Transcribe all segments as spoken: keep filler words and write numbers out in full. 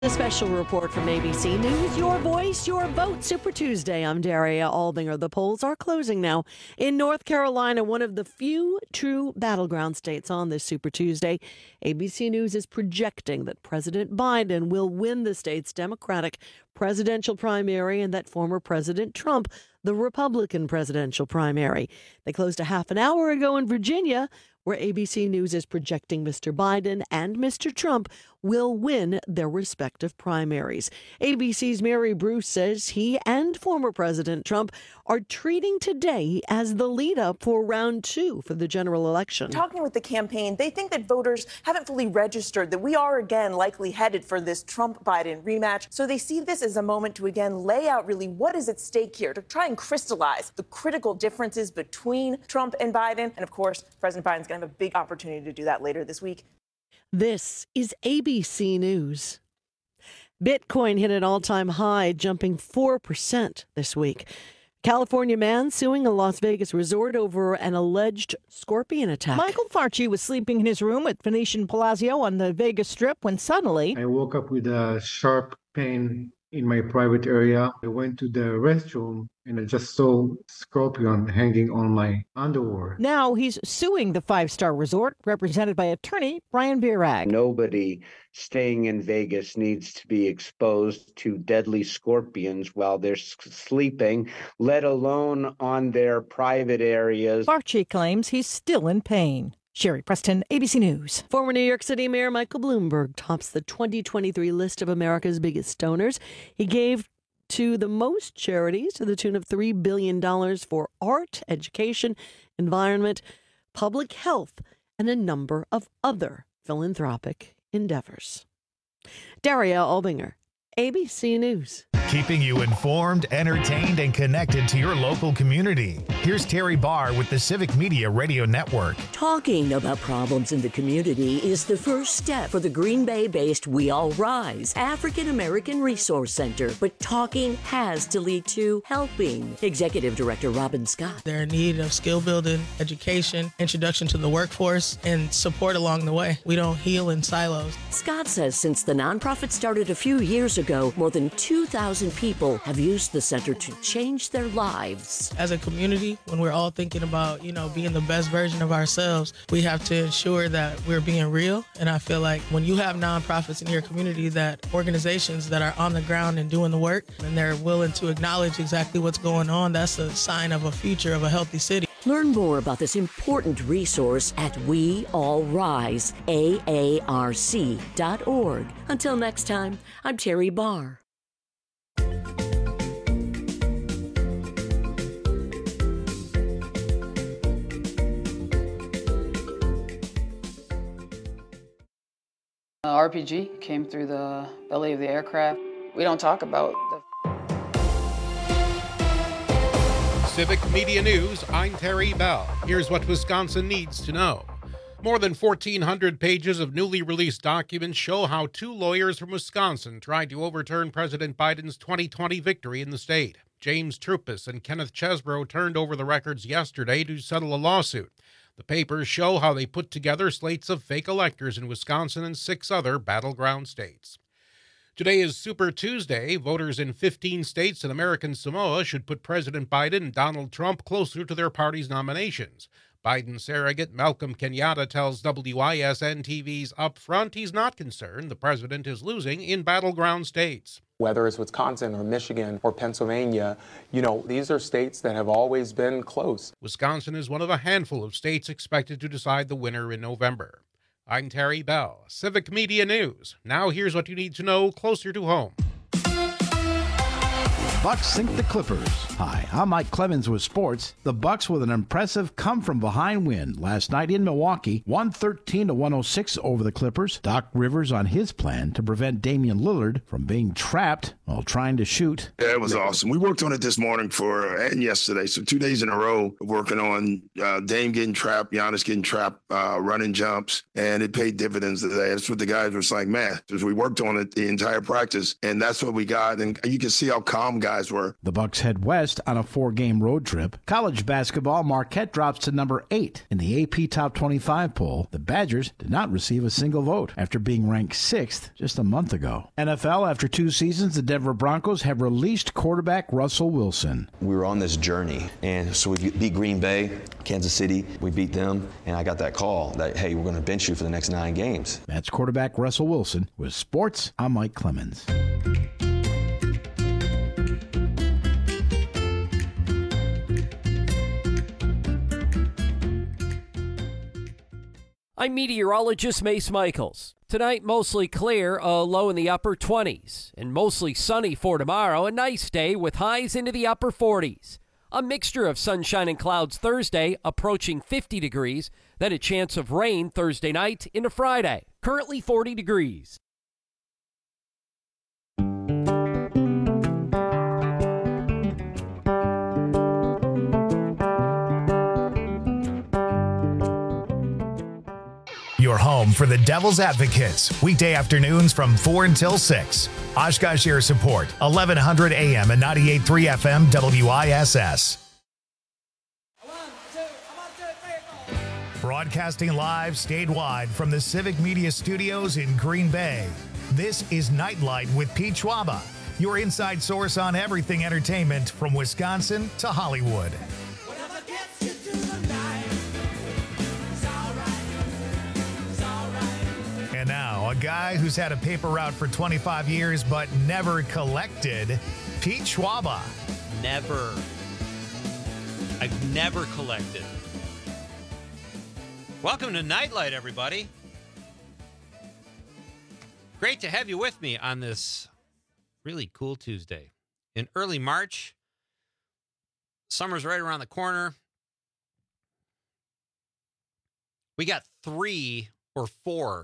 A special report from A B C News, your voice, your vote. Super Tuesday. I'm Daria Albinger. The polls are closing now. In North Carolina, one of the few true battleground states on this Super Tuesday, A B C News is projecting that President Biden will win the state's Democratic presidential primary and that former President Trump, the Republican presidential primary. They closed a half an hour ago in Virginia, where A B C News is projecting Mister Biden and Mister Trump will win their respective primaries. A B C's Mary Bruce says he and former President Trump are treating today as the lead up for round two for the general election. Talking with the campaign, they think that voters haven't fully registered that we are again likely headed for this Trump-Biden rematch. So they see this as a moment to again lay out really what is at stake here, to try and crystallize the critical differences between Trump and Biden. And of course, President Biden's going to have a big opportunity to do that later this week. This is A B C News. Bitcoin hit an all-time high, jumping four percent this week. California man suing a Las Vegas resort over an alleged scorpion attack. Michael Farchi was sleeping in his room at Venetian Palazzo on the Vegas Strip when suddenly I woke up with a sharp pain in my private area. I went to the restroom and I just saw scorpion hanging on my underwear. Now he's suing the five-star resort, represented by attorney Brian Birag. Nobody staying in Vegas needs to be exposed to deadly scorpions while they're sleeping, let alone on their private areas. Farchi claims he's still in pain. Sherry Preston, A B C News. Former New York City Mayor Michael Bloomberg tops the twenty twenty-three list of America's biggest donors. He gave to the most charities to the tune of three billion dollars for art, education, environment, public health, and a number of other philanthropic endeavors. Daria Albinger, A B C News. Keeping you informed, entertained, and connected to your local community. Here's Terry Barr with the Civic Media Radio Network. Talking about problems in the community is the first step for the Green Bay-based We All Rise African American Resource Center. But talking has to lead to helping. Executive Director Robin Scott. They're in need of skill building, education, introduction to the workforce, and support along the way. We don't heal in silos. Scott says since the nonprofit started a few years ago, more than two thousand people have used the center to change their lives. As a community, when we're all thinking about, you know, being the best version of ourselves, we have to ensure that we're being real. And I feel like when you have nonprofits in your community, that organizations that are on the ground and doing the work, and they're willing to acknowledge exactly what's going on, that's a sign of a future of a healthy city. Learn more about this important resource at We All Rise, A A R C dot org. Until next time, I'm Terry Barr. Uh, R P G came through the belly of the aircraft. We don't talk about the... Civic Media News, I'm Terry Bell. Here's what Wisconsin needs to know. More than fourteen hundred pages of newly released documents show how two lawyers from Wisconsin tried to overturn President Biden's twenty twenty victory in the state. James Trupis and Kenneth Chesbrough turned over the records yesterday to settle a lawsuit. The papers show how they put together slates of fake electors in Wisconsin and six other battleground states. Today is Super Tuesday. Voters in fifteen states and American Samoa should put President Biden and Donald Trump closer to their party's nominations. Biden surrogate Malcolm Kenyatta tells W I S N T V's Upfront he's not concerned the president is losing in battleground states. Whether it's Wisconsin or Michigan or Pennsylvania, you know, these are states that have always been close. Wisconsin is one of a handful of states expected to decide the winner in November. I'm Terry Bell, Civic Media News. Now here's what you need to know closer to home. Bucks sink the Clippers. Hi, I'm Mike Clemens with sports. The Bucks with an impressive come-from-behind win last night in Milwaukee, one thirteen to one oh six over the Clippers. Doc Rivers on his plan to prevent Damian Lillard from being trapped while trying to shoot. Yeah, it was awesome. We worked on it this morning for and yesterday, so two days in a row working on uh, Dame getting trapped, Giannis getting trapped, uh, running jumps, and it paid dividends today. That's what the guys were like, man, because we worked on it the entire practice, and that's what we got. And you can see how calm guys guys were. The Bucks head west on a four-game road trip. College basketball, Marquette drops to number eight in the A P Top twenty-five poll. The Badgers did not receive a single vote after being ranked sixth just a month ago. N F L, after two seasons, the Denver Broncos have released quarterback Russell Wilson. We were on this journey, and so we beat Green Bay, Kansas City. We beat them, and I got that call that, hey, we're going to bench you for the next nine games. That's quarterback Russell Wilson. With sports, I'm Mike Clemens. I'm meteorologist Mace Michaels. Tonight, mostly clear, a low in the upper twenties, and mostly sunny for tomorrow, a nice day with highs into the upper forties. A mixture of sunshine and clouds Thursday, approaching fifty degrees, then a chance of rain Thursday night into Friday. Currently forty degrees. Your home for the Devil's Advocates, weekday afternoons from four until six. Oshkosh Air Support, eleven hundred A M and ninety-eight point three F M W I S S. Broadcasting live statewide from the Civic Media Studios in Green Bay. This is Nightlight with Pete Schwaba, your inside source on everything entertainment from Wisconsin to Hollywood. And now, a guy who's had a paper route for twenty-five years but never collected, Pete Schwaba. Never. I've never collected. Welcome to Nightlight, everybody. Great to have you with me on this really cool Tuesday. In early March, summer's right around the corner. We got three or four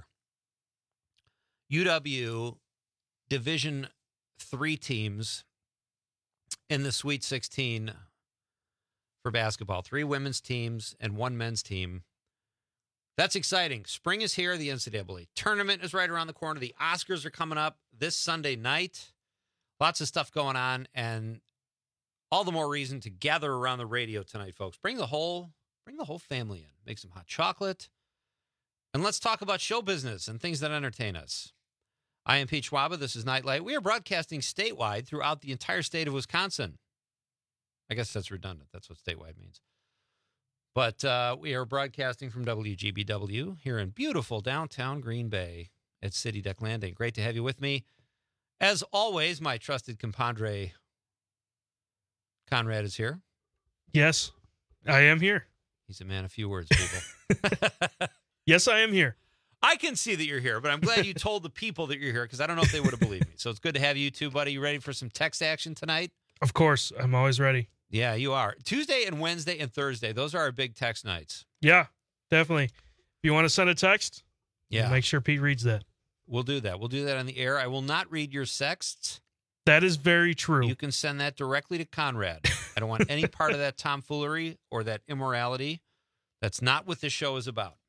U W Division three teams in the Sweet sixteen for basketball. Three women's teams and one men's team. That's exciting. Spring is here. The N C double A tournament is right around the corner. The Oscars are coming up this Sunday night. Lots of stuff going on, and all the more reason to gather around the radio tonight, folks. Bring the whole, bring the whole family in. Make some hot chocolate, and let's talk about show business and things that entertain us. I am Pete Schwaba. This is Nightlight. We are broadcasting statewide throughout the entire state of Wisconsin. I guess that's redundant. That's what statewide means. But uh, we are broadcasting from W G B W here in beautiful downtown Green Bay at City Deck Landing. Great to have you with me. As always, my trusted compadre, Conrad, is here. Yes, I am here. He's a man of few words, people. Yes, I am here. I can see that you're here, but I'm glad you told the people that you're here because I don't know if they would have believed me. So it's good to have you two, buddy. You ready for some text action tonight? Of course. I'm always ready. Yeah, you are. Tuesday and Wednesday and Thursday, those are our big text nights. Yeah, definitely. If you want to send a text, yeah, make sure Pete reads that. We'll do that. We'll do that on the air. I will not read your sexts. That is very true. You can send that directly to Conrad. I don't want any part of that tomfoolery or that immorality. That's not what this show is about.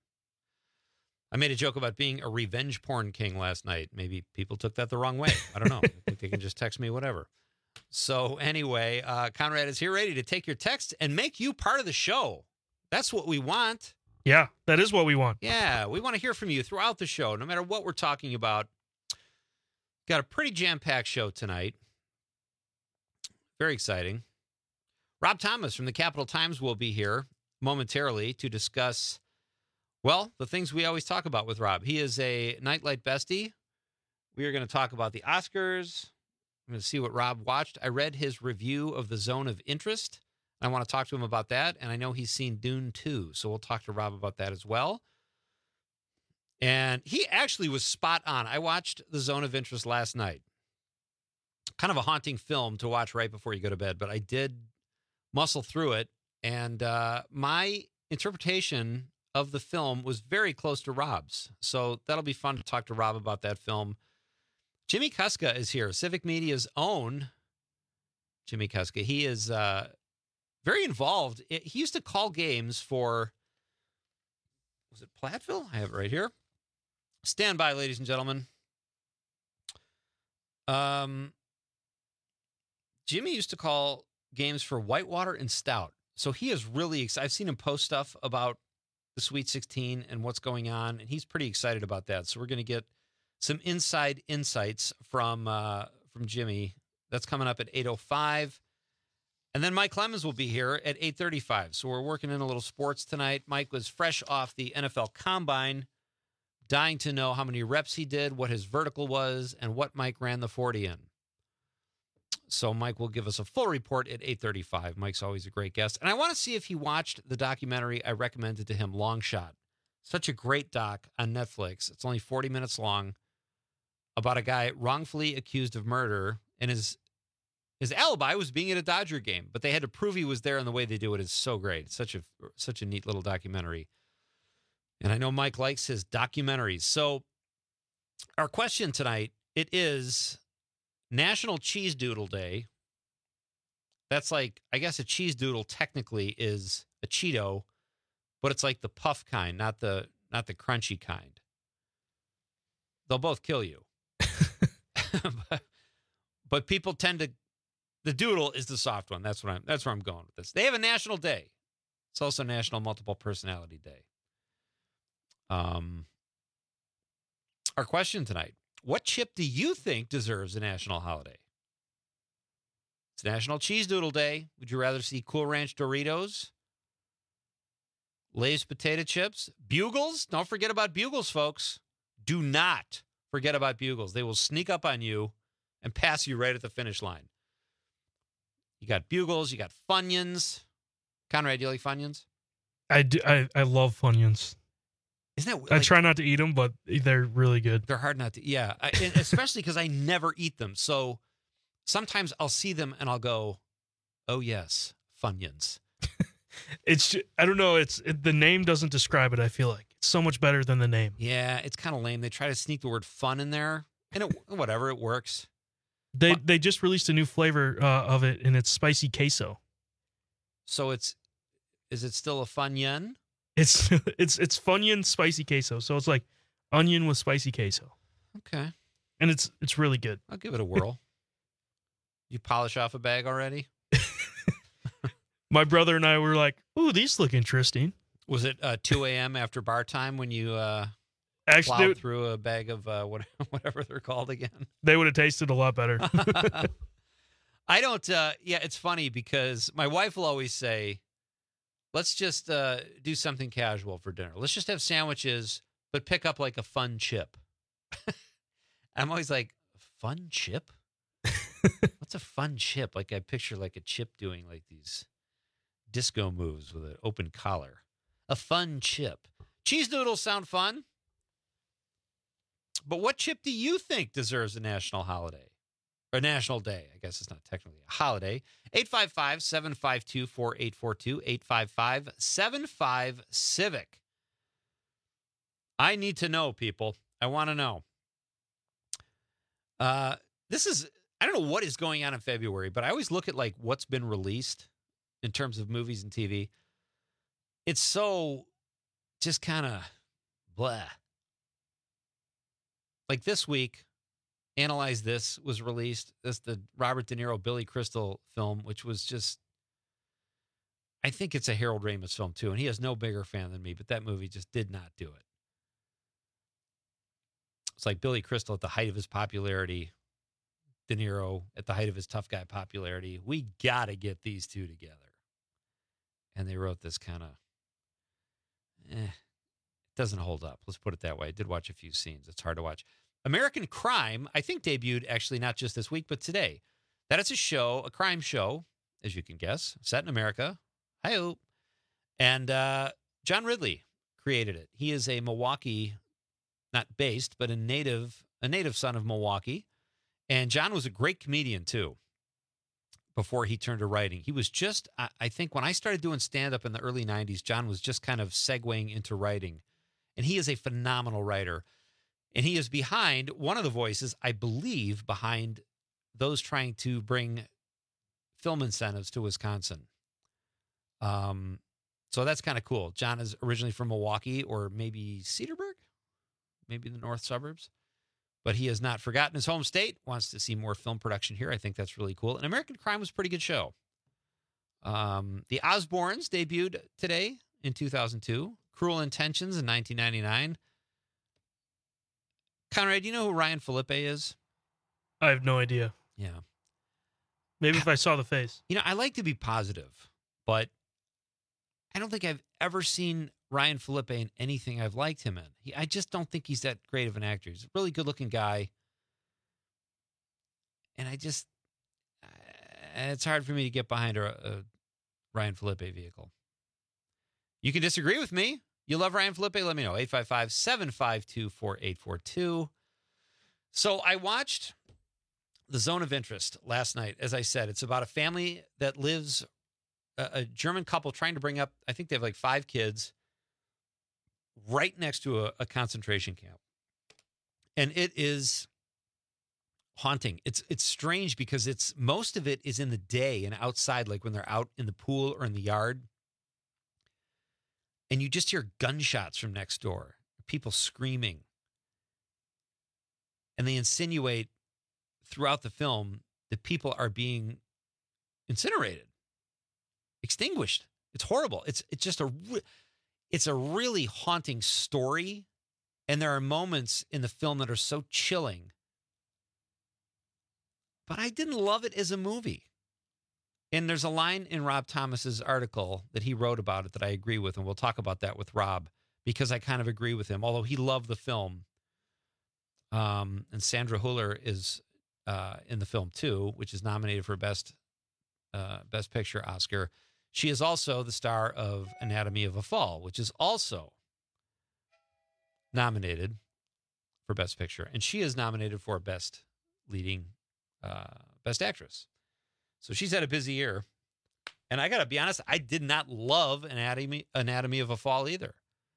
I made a joke about being a revenge porn king last night. Maybe people took that the wrong way. I don't know. I think they can just text me whatever. So anyway, uh, Conrad is here ready to take your text and make you part of the show. That's what we want. Yeah, that is what we want. Yeah, we want to hear from you throughout the show, no matter what we're talking about. Got a pretty jam-packed show tonight. Very exciting. Rob Thomas from the Capital Times will be here momentarily to discuss, well, the things we always talk about with Rob. He is a Nightlight bestie. We are going to talk about the Oscars. I'm going to see what Rob watched. I read his review of The Zone of Interest. I want to talk to him about that, and I know he's seen Dune two, so we'll talk to Rob about that as well. And he actually was spot on. I watched The Zone of Interest last night. Kind of a haunting film to watch right before you go to bed, but I did muscle through it, and uh, my interpretation of the film was very close to Rob's. So that'll be fun to talk to Rob about that film. Jimmy Kuska is here, Civic Media's own Jimmy Kuska. He is uh, very involved. He used to call games for, was it Platteville? I have it right here. Stand by, ladies and gentlemen. Um, Jimmy used to call games for Whitewater and Stout. So he is really excited. I've seen him post stuff about the Sweet sixteen and what's going on, and he's pretty excited about that. So we're going to get some inside insights from uh, from Jimmy. That's coming up at eight oh five. And then Mike Clemens will be here at eight thirty-five. So we're working in a little sports tonight. Mike was fresh off the N F L Combine, dying to know how many reps he did, what his vertical was, and what Mike ran the forty in. So Mike will give us a full report at eight thirty-five. Mike's always a great guest. And I want to see if he watched the documentary I recommended to him, Long Shot. Such a great doc on Netflix. It's only forty minutes long about a guy wrongfully accused of murder. And his, his alibi was being at a Dodger game, but they had to prove he was there, and the way they do it is so great. It's such a, such a neat little documentary. And I know Mike likes his documentaries. So our question tonight, it is National Cheese Doodle Day. That's like, I guess a cheese doodle technically is a Cheeto, but it's like the puff kind, not the not the crunchy kind. They'll both kill you. but, but people tend to, the doodle is the soft one. That's what I'm that's where I'm going with this. They have a national day. It's also National Multiple Personality Day. Um our question tonight. What chip do you think deserves a national holiday? It's National Cheese Doodle Day. Would you rather see Cool Ranch Doritos, Lay's potato chips, Bugles? Don't forget about Bugles, folks. Do not forget about Bugles. They will sneak up on you and pass you right at the finish line. You got Bugles. You got Funyuns. Conrad, do you like Funyuns? I, do, I, I love Funyuns. Isn't that, I like, try not to eat them, but they're really good. They're hard not to. Yeah, I, and especially because I never eat them. So sometimes I'll see them and I'll go, "Oh yes, Funyuns." It's I don't know. It's it, the name doesn't describe it. I feel like it's so much better than the name. Yeah, it's kind of lame. They try to sneak the word "fun" in there, and it, whatever, it works. They they just released a new flavor uh, of it, and it's spicy queso. So it's is it still a Funyun? It's it's it's Funyun spicy queso. So it's like onion with spicy queso. Okay. And it's it's really good. I'll give it a whirl. You polish off a bag already? My brother and I were like, "Ooh, these look interesting." Was it uh, two a.m. after bar time when you uh, Actually, plowed they, through a bag of uh, what, whatever they're called again? They would have tasted a lot better. I don't. Uh, yeah, it's funny because my wife will always say, let's just uh, do something casual for dinner. Let's just have sandwiches, but pick up like a fun chip. I'm always like, fun chip? What's a fun chip? Like I picture like a chip doing like these disco moves with an open collar. A fun chip. Cheese doodles sound fun. But what chip do you think deserves a national holiday? Or a national day? I guess it's not technically a holiday. eight five five, seven five two, four eight four two, eight five five, seven five, Civic. I need to know, people. I want to know. Uh, this is, I don't know what is going on in February, but I always look at like what's been released in terms of movies and T V. It's so just kind of blah. Like this week, Analyze This was released. This the Robert De Niro, Billy Crystal film, which was just, I think it's a Harold Ramis film too, and he is no bigger fan than me, but that movie just did not do it. It's like Billy Crystal at the height of his popularity, De Niro at the height of his tough guy popularity. We got to get these two together. And they wrote this kind of, eh, it doesn't hold up. Let's put it that way. I did watch a few scenes. It's hard to watch. American Crime, I think, debuted actually not just this week, but today. That is a show, a crime show, as you can guess, set in America. Hi-oh. And uh, John Ridley created it. He is a Milwaukee, not based, but a native, a native son of Milwaukee. And John was a great comedian, too, before he turned to writing. He was just, I, I think, when I started doing stand-up in the early nineties, John was just kind of segueing into writing. And he is a phenomenal writer. And he is behind one of the voices, I believe, behind those trying to bring film incentives to Wisconsin. Um, so that's kind of cool. John is originally from Milwaukee or maybe Cedarburg, maybe the north suburbs. but he has not forgotten his home state, wants to see more film production here. I think that's really cool. And American Crime was a pretty good show. Um, the Osbournes debuted today in two thousand two. Cruel Intentions in nineteen ninety-nine. Conrad, do you know who Ryan Felipe is? I have no idea. Yeah. Maybe if I saw the face. You know, I like to be positive, but I don't think I've ever seen Ryan Felipe in anything I've liked him in. He, I just don't think he's that great of an actor. He's a really good-looking guy. And I just, uh, it's hard for me to get behind a, a Ryan Felipe vehicle. You can disagree with me. You love Ryan Felipe? Let me know. eight five five, seven five two, four eight four two. So I watched The Zone of Interest last night. As I said, it's about a family that lives, a, a German couple trying to bring up, I think they have like five kids, right next to a, a concentration camp. And it is haunting. It's it's strange because it's most of it is in the day and outside, like when they're out in the pool or in the yard. And you just hear gunshots from next door, people screaming. And they insinuate throughout the film that people are being incinerated, extinguished. It's horrible. It's it's just a re- it's a really haunting story, and there are moments in the film that are so chilling. But I didn't love it as a movie. And there's a line in Rob Thomas's article that he wrote about it that I agree with, and we'll talk about that with Rob because I kind of agree with him, although he loved the film. Um, and Sandra Hüller is uh, in the film too, which is nominated for Best uh, Best Picture Oscar. She is also the star of Anatomy of a Fall, which is also nominated for Best Picture, and she is nominated for Best Leading uh, Best Actress. So she's had a busy year. And I got to be honest, I did not love Anatomy, Anatomy of a Fall either. It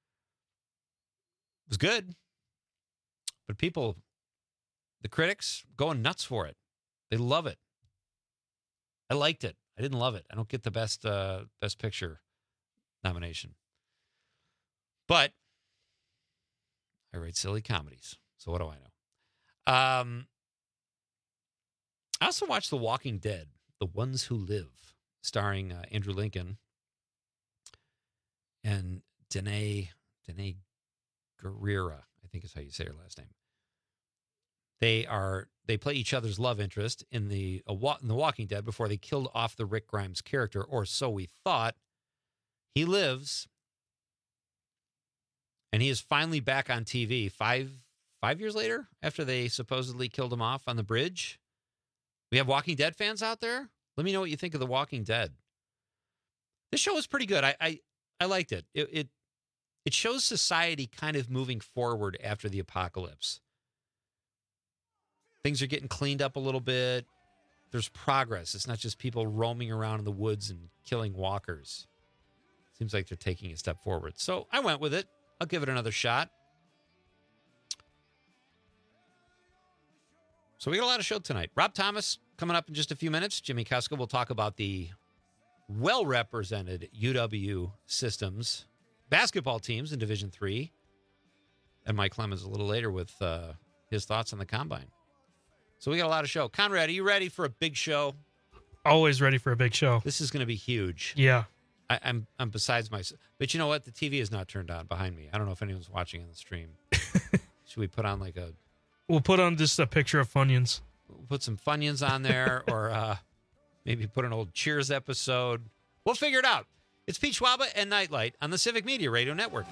was good. But people, the critics, going nuts for it. They love it. I liked it. I didn't love it. I don't get the best uh, best picture nomination. But I write silly comedies. So what do I know? Um, I also watched The Walking Dead, The Ones Who Live, starring uh, Andrew Lincoln and Danae, Danae Gurira, I think is how you say her last name. They are they play each other's love interest in the uh, in The Walking Dead before they killed off the Rick Grimes character, or so we thought. He lives, and he is finally back on T V five five years later after they supposedly killed him off on the bridge. We have Walking Dead fans out there. Let me know what you think of The Walking Dead. This show is pretty good. I I, I liked it. It it it shows society kind of moving forward after the apocalypse. Things are getting cleaned up a little bit. There's progress. It's not just people roaming around in the woods and killing walkers. Seems like they're taking a step forward. So I went with it. I'll give it another shot. So we got a lot of show tonight. Rob Thomas coming up in just a few minutes. Jimmy Kuska will talk about the well-represented U W Systems basketball teams in Division three. And Mike Clemens a little later with uh, his thoughts on the Combine. So we got a lot of show. Conrad, are you ready for a big show? Always ready for a big show. This is going to be huge. Yeah. I, I'm I'm besides myself. But you know what? The T V is not turned on behind me. I don't know if anyone's watching on the stream. Should we put on like a... We'll put on just a picture of Funyuns. We'll put some Funyuns on there, or uh, maybe put an old Cheers episode. We'll figure it out. It's Pete Schwaba and Nightlight on the Civic Media Radio Network.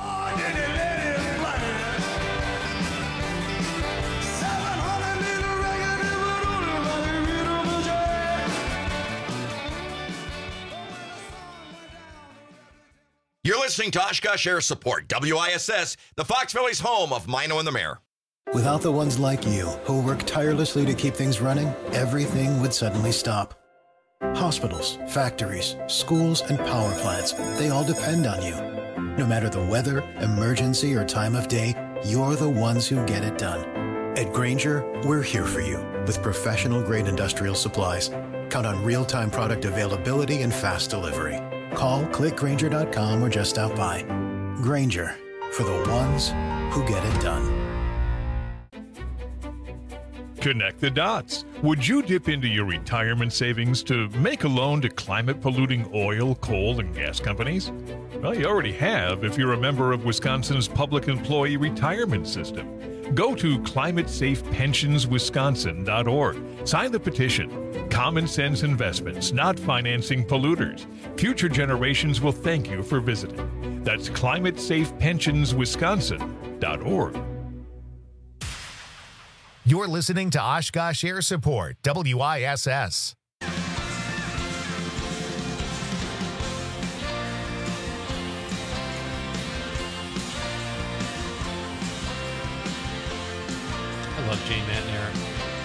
You're listening to Oshkosh Air Support, W I S S, the Fox Valley's home of Mino and the Mayor. Without the ones like you, who work tirelessly to keep things running, everything would suddenly stop. Hospitals, factories, schools, and power plants, they all depend on you. No matter the weather, emergency, or time of day, you're the ones who get it done. At Grainger, we're here for you with professional-grade industrial supplies. Count on real-time product availability and fast delivery. Call, click Grainger dot com, or just stop by. Grainger, for the ones who get it done. Connect the dots. Would you dip into your retirement savings to make a loan to climate-polluting oil, coal, and gas companies? Well, you already have if you're a member of Wisconsin's public employee retirement system. Go to climate safe pensions wisconsin dot org. Sign the petition. Common sense investments, not financing polluters. Future generations will thank you for visiting. That's climate safe pensions wisconsin dot org. You're listening to Oshkosh Air Support, W I S S. I love Jane McNair.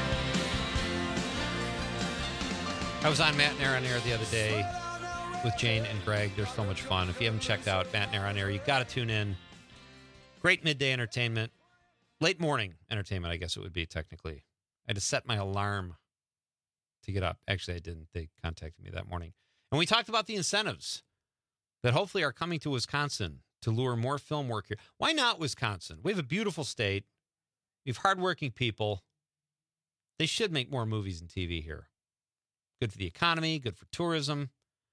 I was on Matt and Air on Air the other day with Jane and Greg. They're so much fun. If you haven't checked out Matt and Air on Air, you got to tune in. Great midday entertainment. Late morning entertainment, I guess it would be technically. I had to set my alarm to get up. Actually, I didn't. They contacted me that morning. And we talked about the incentives that hopefully are coming to Wisconsin to lure more film work here. Why not Wisconsin? We have a beautiful state. We have hardworking people. They should make more movies and T V here. Good for the economy, good for tourism.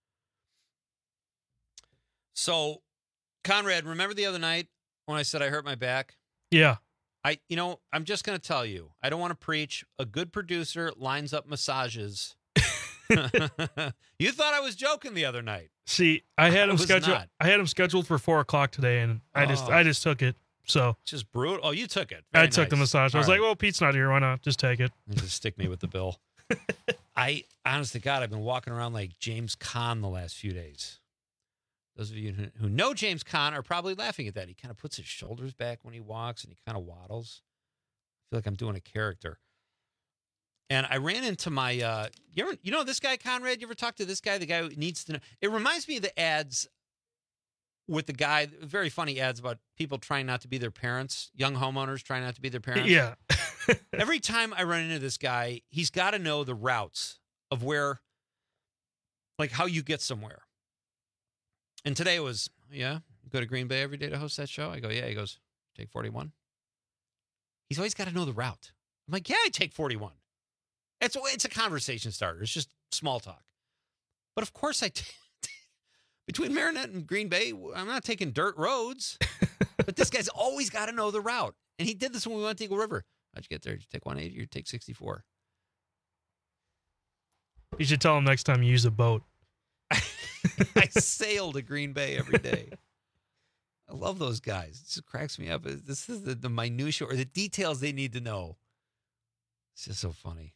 So, Conrad, remember the other night when I said I hurt my back? Yeah. I, you know, I'm just going to tell you, I don't want to preach. A good producer lines up massages. You thought I was joking the other night. See, I had I him was scheduled. not. I had him scheduled for four o'clock today, and I just, Oh. I just took it. So Just brutal. Oh, you took it. I Very took the nice. massage. I All was right. like, well, Pete's not here. Why not? Just take it. You just stick me with the bill. I, honest to God, I've been walking around like James Caan the last few days. Those of you who, who know James Caan are probably laughing at that. He kind of puts his shoulders back when he walks, and he kind of waddles. I feel like I'm doing a character. And I ran into my, uh, you ever, you know this guy, Conrad? You ever talk to this guy? The guy who needs to know. It reminds me of the ads with the guy, very funny ads about people trying not to be their parents, young homeowners trying not to be their parents. Yeah. Every time I run into this guy, he's got to know the routes of where, like how you get somewhere. And today it was, yeah, you go to Green Bay every day to host that show? I go, yeah. He goes, take forty-one. He's always got to know the route. I'm like, yeah, I take forty-one. It's, it's a conversation starter. It's just small talk. But of course I take, between Marinette and Green Bay, I'm not taking dirt roads. But this guy's always got to know the route. And he did this when we went to Eagle River. How'd you get there? Did you take one eighty or you take sixty-four? You should tell him next time you use a boat. I sail to Green Bay every day. I love those guys. It just cracks me up. This is the, the minutia or the details they need to know. It's just so funny.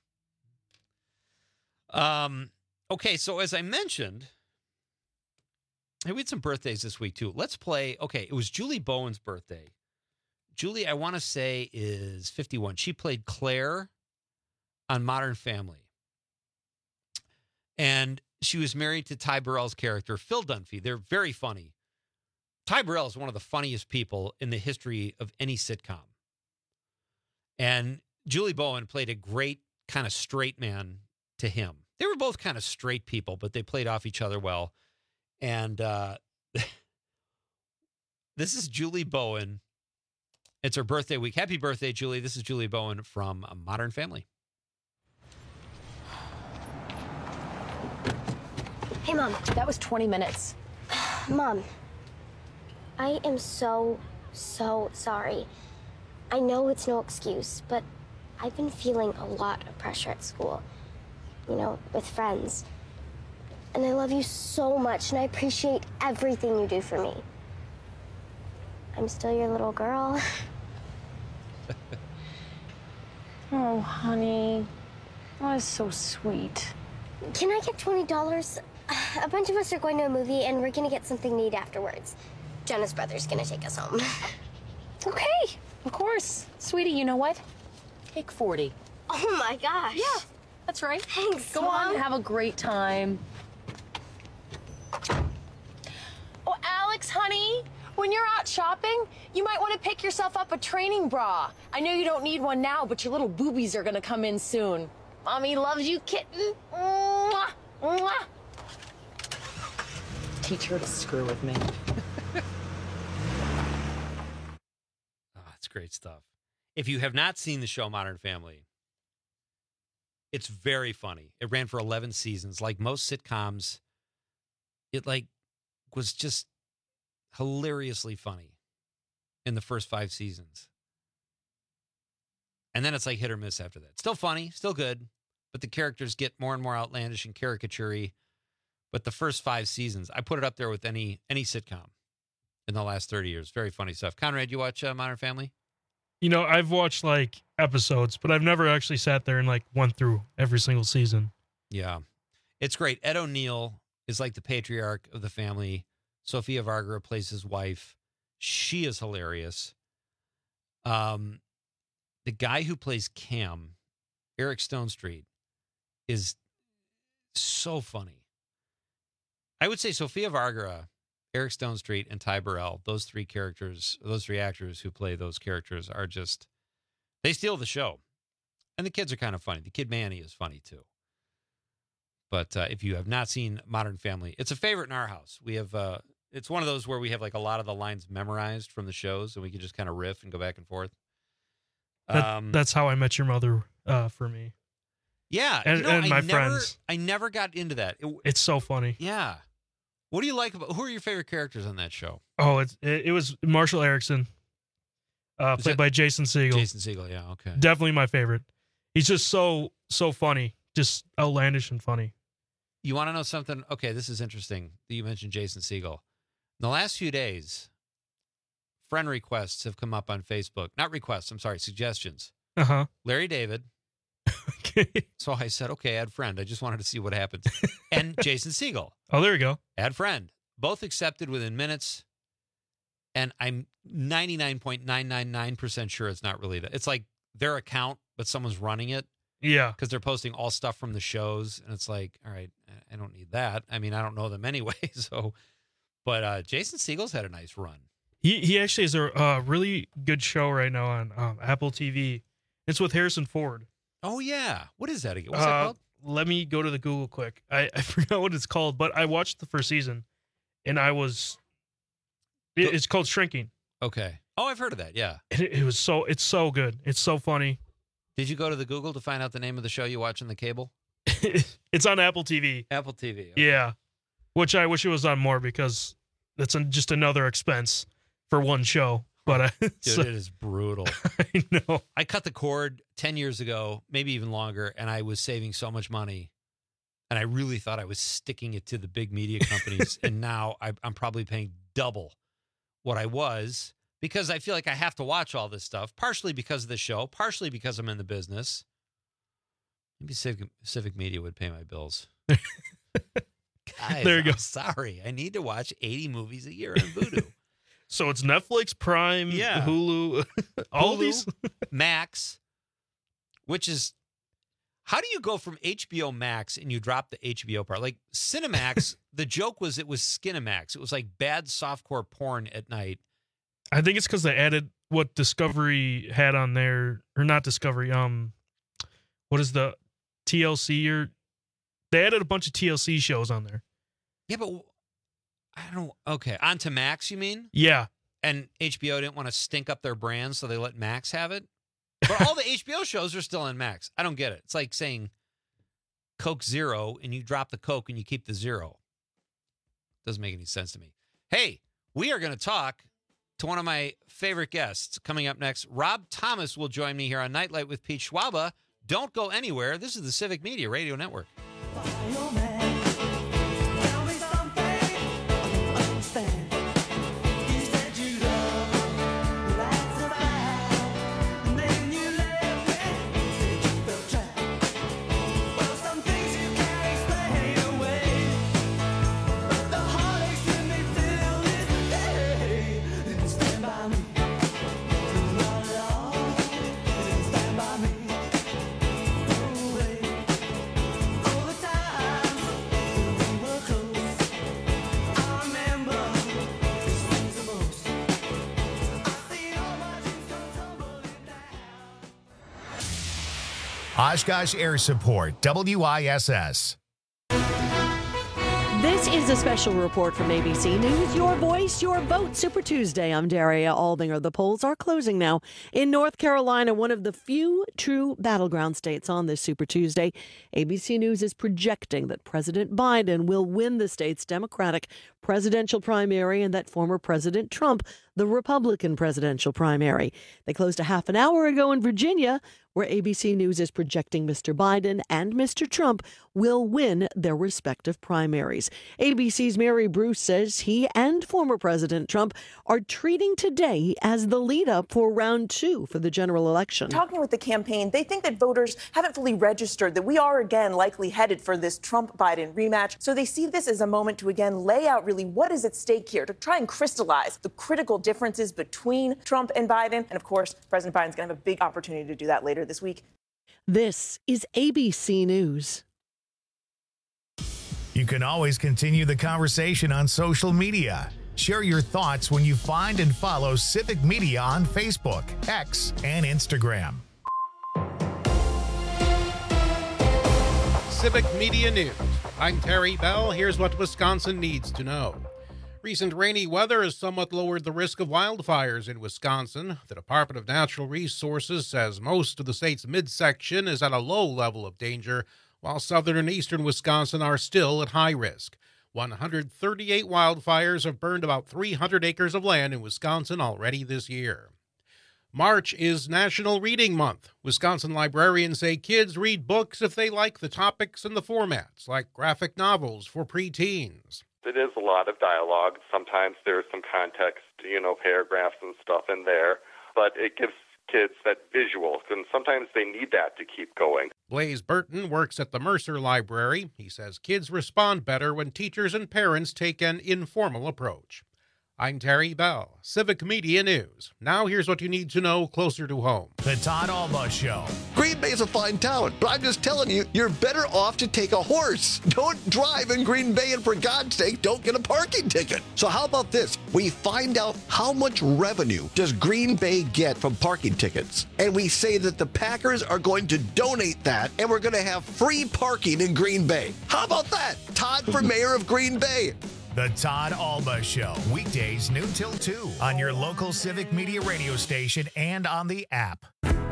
Um. Okay, so as I mentioned, hey, we had some birthdays this week too. Let's play. Okay, it was Julie Bowen's birthday. Julie, I want to say, is fifty-one. She played Claire on Modern Family. And she was married to Ty Burrell's character, Phil Dunphy. They're very funny. Ty Burrell is one of the funniest people in the history of any sitcom. And Julie Bowen played a great kind of straight man to him. They were both kind of straight people, but they played off each other well. And uh, this is Julie Bowen. It's her birthday week. Happy birthday, Julie. This is Julie Bowen from Modern Family. Hey, Mom, that was twenty minutes. Mom, I am so, so sorry. I know it's no excuse, but I've been feeling a lot of pressure at school, you know, with friends. And I love you so much, and I appreciate everything you do for me. I'm still your little girl. Oh, honey. That is so sweet. Can I get twenty dollars? A bunch of us are going to a movie, and we're gonna get something to eat afterwards. Jonas Brothers gonna take us home. Okay, of course. Sweetie, you know what? Take forty. Oh my gosh. Yeah, that's right. Thanks, Go Mom. on, have a great time. Oh, Alex, honey, when you're out shopping, you might want to pick yourself up a training bra. I know you don't need one now, but your little boobies are gonna come in soon. Mommy loves you, kitten. Mwah, mwah. Teach her to screw with me. Oh, it's great stuff. If you have not seen the show Modern Family, It's very funny. It ran for eleven seasons. Like most sitcoms, it like was just hilariously funny in the first five seasons. And then it's like hit or miss after that. Still funny, still good, but the characters get more and more outlandish and caricature-y. But the first five seasons, I put it up there with any any sitcom in the last thirty years. Very funny stuff. Conrad, you watch uh, Modern Family? You know, I've watched like episodes, but I've never actually sat there and like went through every single season. Yeah. It's great. Ed O'Neill is like the patriarch of the family. Sofia Vergara plays his wife. She is hilarious. Um, the guy who plays Cam, Eric Stonestreet, is so funny. I would say Sofia Vergara, Eric Stonestreet, and Ty Burrell, those three characters, those three actors who play those characters are just, they steal the show. And the kids are kind of funny. The kid Manny is funny too. But uh, if you have not seen Modern Family, it's a favorite in our house. We have, uh, it's one of those where we have like a lot of the lines memorized from the shows, and we can just kind of riff and go back and forth. That, Um, that's How I Met Your Mother uh, for me. yeah, and, you know, and I my never, friends. I never got into that. It, It's so funny. yeah. What do you like about? Who are your favorite characters on that show? Oh, it's, it, it was Marshall Erickson, uh, Is played that- by Jason Segel. Jason Segel, yeah, okay. Definitely my favorite. He's just so so funny, just outlandish and funny. You want to know something? Okay, this is interesting that you mentioned Jason Segel. In the last few days, friend requests have come up on Facebook. Not requests, I'm sorry, suggestions. Uh huh. Larry David. So I said, okay, add friend. I just wanted to see what happens. And Jason Segel. Oh, there you go. Add friend. Both accepted within minutes. And I'm ninety-nine point nine nine nine percent sure it's not really that. It's like their account, but someone's running it. Yeah. Because they're posting all stuff from the shows. And it's like, all right, I don't need that. I mean, I don't know them anyway. So, but uh, Jason Segel's had a nice run. He he actually has a uh, really good show right now on um, Apple T V. It's with Harrison Ford. Oh, yeah. What is that again? What's Uh, that called? Let me go to the Google quick. I, I forgot what it's called, but I watched the first season, and I was. It, it's called Shrinking. Okay. Oh, I've heard of that. Yeah. It, it was so. It's so good. It's so funny. Did you go to the Google to find out the name of the show you watch on the cable? It's on Apple T V. Apple T V. Okay. Yeah, which I wish it was on more because that's an, just another expense for one show. But I, Dude, so- it is brutal. I know. I cut the cord ten years ago, maybe even longer, and I was saving so much money. And I really thought I was sticking it to the big media companies. And now I, I'm probably paying double what I was because I feel like I have to watch all this stuff, partially because of the show, partially because I'm in the business. Maybe Civic, Civic Media would pay my bills. Guys, There you go. I'm sorry. I need to watch eighty movies a year on Vudu. So it's Netflix, Prime, Yeah. Hulu, all Hulu, these. Max, which is, how do you go from H B O Max and you drop the H B O part? Like Cinemax, the joke was it was Skinemax. It was like bad softcore porn at night. I think it's because they added what Discovery had on there, or not Discovery. Um, what is the T L C? Or they added a bunch of T L C shows on there. Yeah, but I don't, okay. On to Max, you mean? Yeah. And H B O didn't want to stink up their brand, so they let Max have it? But all the H B O shows are still on Max. I don't get it. It's like saying Coke Zero, and you drop the Coke and you keep the zero. Doesn't make any sense to me. Hey, we are going to talk to one of my favorite guests coming up next. Rob Thomas will join me here on Nightlight with Pete Schwaba. Don't go anywhere. This is the Civic Media Radio Network. Oshkosh Air Support, W I S S. This is a special report from A B C News. Your voice, your vote. Super Tuesday. I'm Daria Albinger. The polls are closing now. In North Carolina, one of the few true battleground states on this Super Tuesday, A B C News is projecting that President Biden will win the state's Democratic presidential primary and that former President Trump the Republican presidential primary. They closed a half an hour ago in Virginia, where A B C News is projecting Mister Biden and Mister Trump will win their respective primaries. A B C's Mary Bruce says he and former President Trump are treating today as the lead up for round two for the general election. Talking with the campaign, they think that voters haven't fully registered that we are again likely headed for this Trump-Biden rematch. So they see this as a moment to again lay out really what is at stake here, to try and crystallize the critical differences between Trump and Biden. And of course, President Biden's going to have a big opportunity to do that later this week. This is A B C News. You can always continue the conversation on social media. Share your thoughts when you find and follow Civic Media on Facebook, X, and Instagram. Civic Media News. I'm Terry Bell. Here's what Wisconsin needs to know. Recent rainy weather has somewhat lowered the risk of wildfires in Wisconsin. The Department of Natural Resources says most of the state's midsection is at a low level of danger, while southern and eastern Wisconsin are still at high risk. one hundred thirty-eight wildfires have burned about three hundred acres of land in Wisconsin already this year. March is National Reading Month. Wisconsin librarians say kids read books if they like the topics and the formats, like graphic novels for preteens. It is a lot of dialogue. Sometimes there's some context, you know, paragraphs and stuff in there, but it gives kids that visual, and sometimes they need that to keep going. Blaze Burton works at the Mercer Library. He says kids respond better when teachers and parents take an informal approach. I'm Terry Bell, Civic Media News. Now here's what you need to know closer to home. The Todd Alba Show. Green Bay's a fine town, but I'm just telling you, you're better off to take a horse. Don't drive in Green Bay, and for God's sake, don't get a parking ticket. So how about this? We find out how much revenue does Green Bay get from parking tickets, and we say that the Packers are going to donate that, and we're going to have free parking in Green Bay. How about that? Todd for mayor of Green Bay. The Todd Alba Show, weekdays noon till two on your local Civic Media radio station and on the app.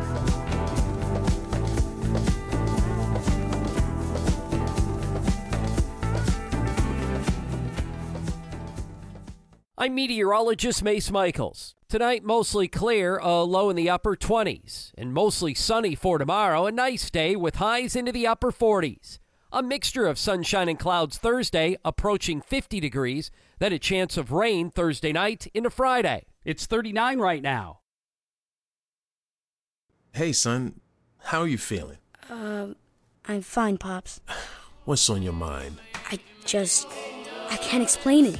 I'm meteorologist Mace Michaels. Tonight, mostly clear, a low in the upper twenties, and mostly sunny for tomorrow, a nice day with highs into the upper forties. A mixture of sunshine and clouds Thursday, approaching fifty degrees, then a chance of rain Thursday night into Friday. It's thirty-nine right now. Hey, son, how are you feeling? Um, I'm fine, Pops. What's on your mind? I just, I can't explain it.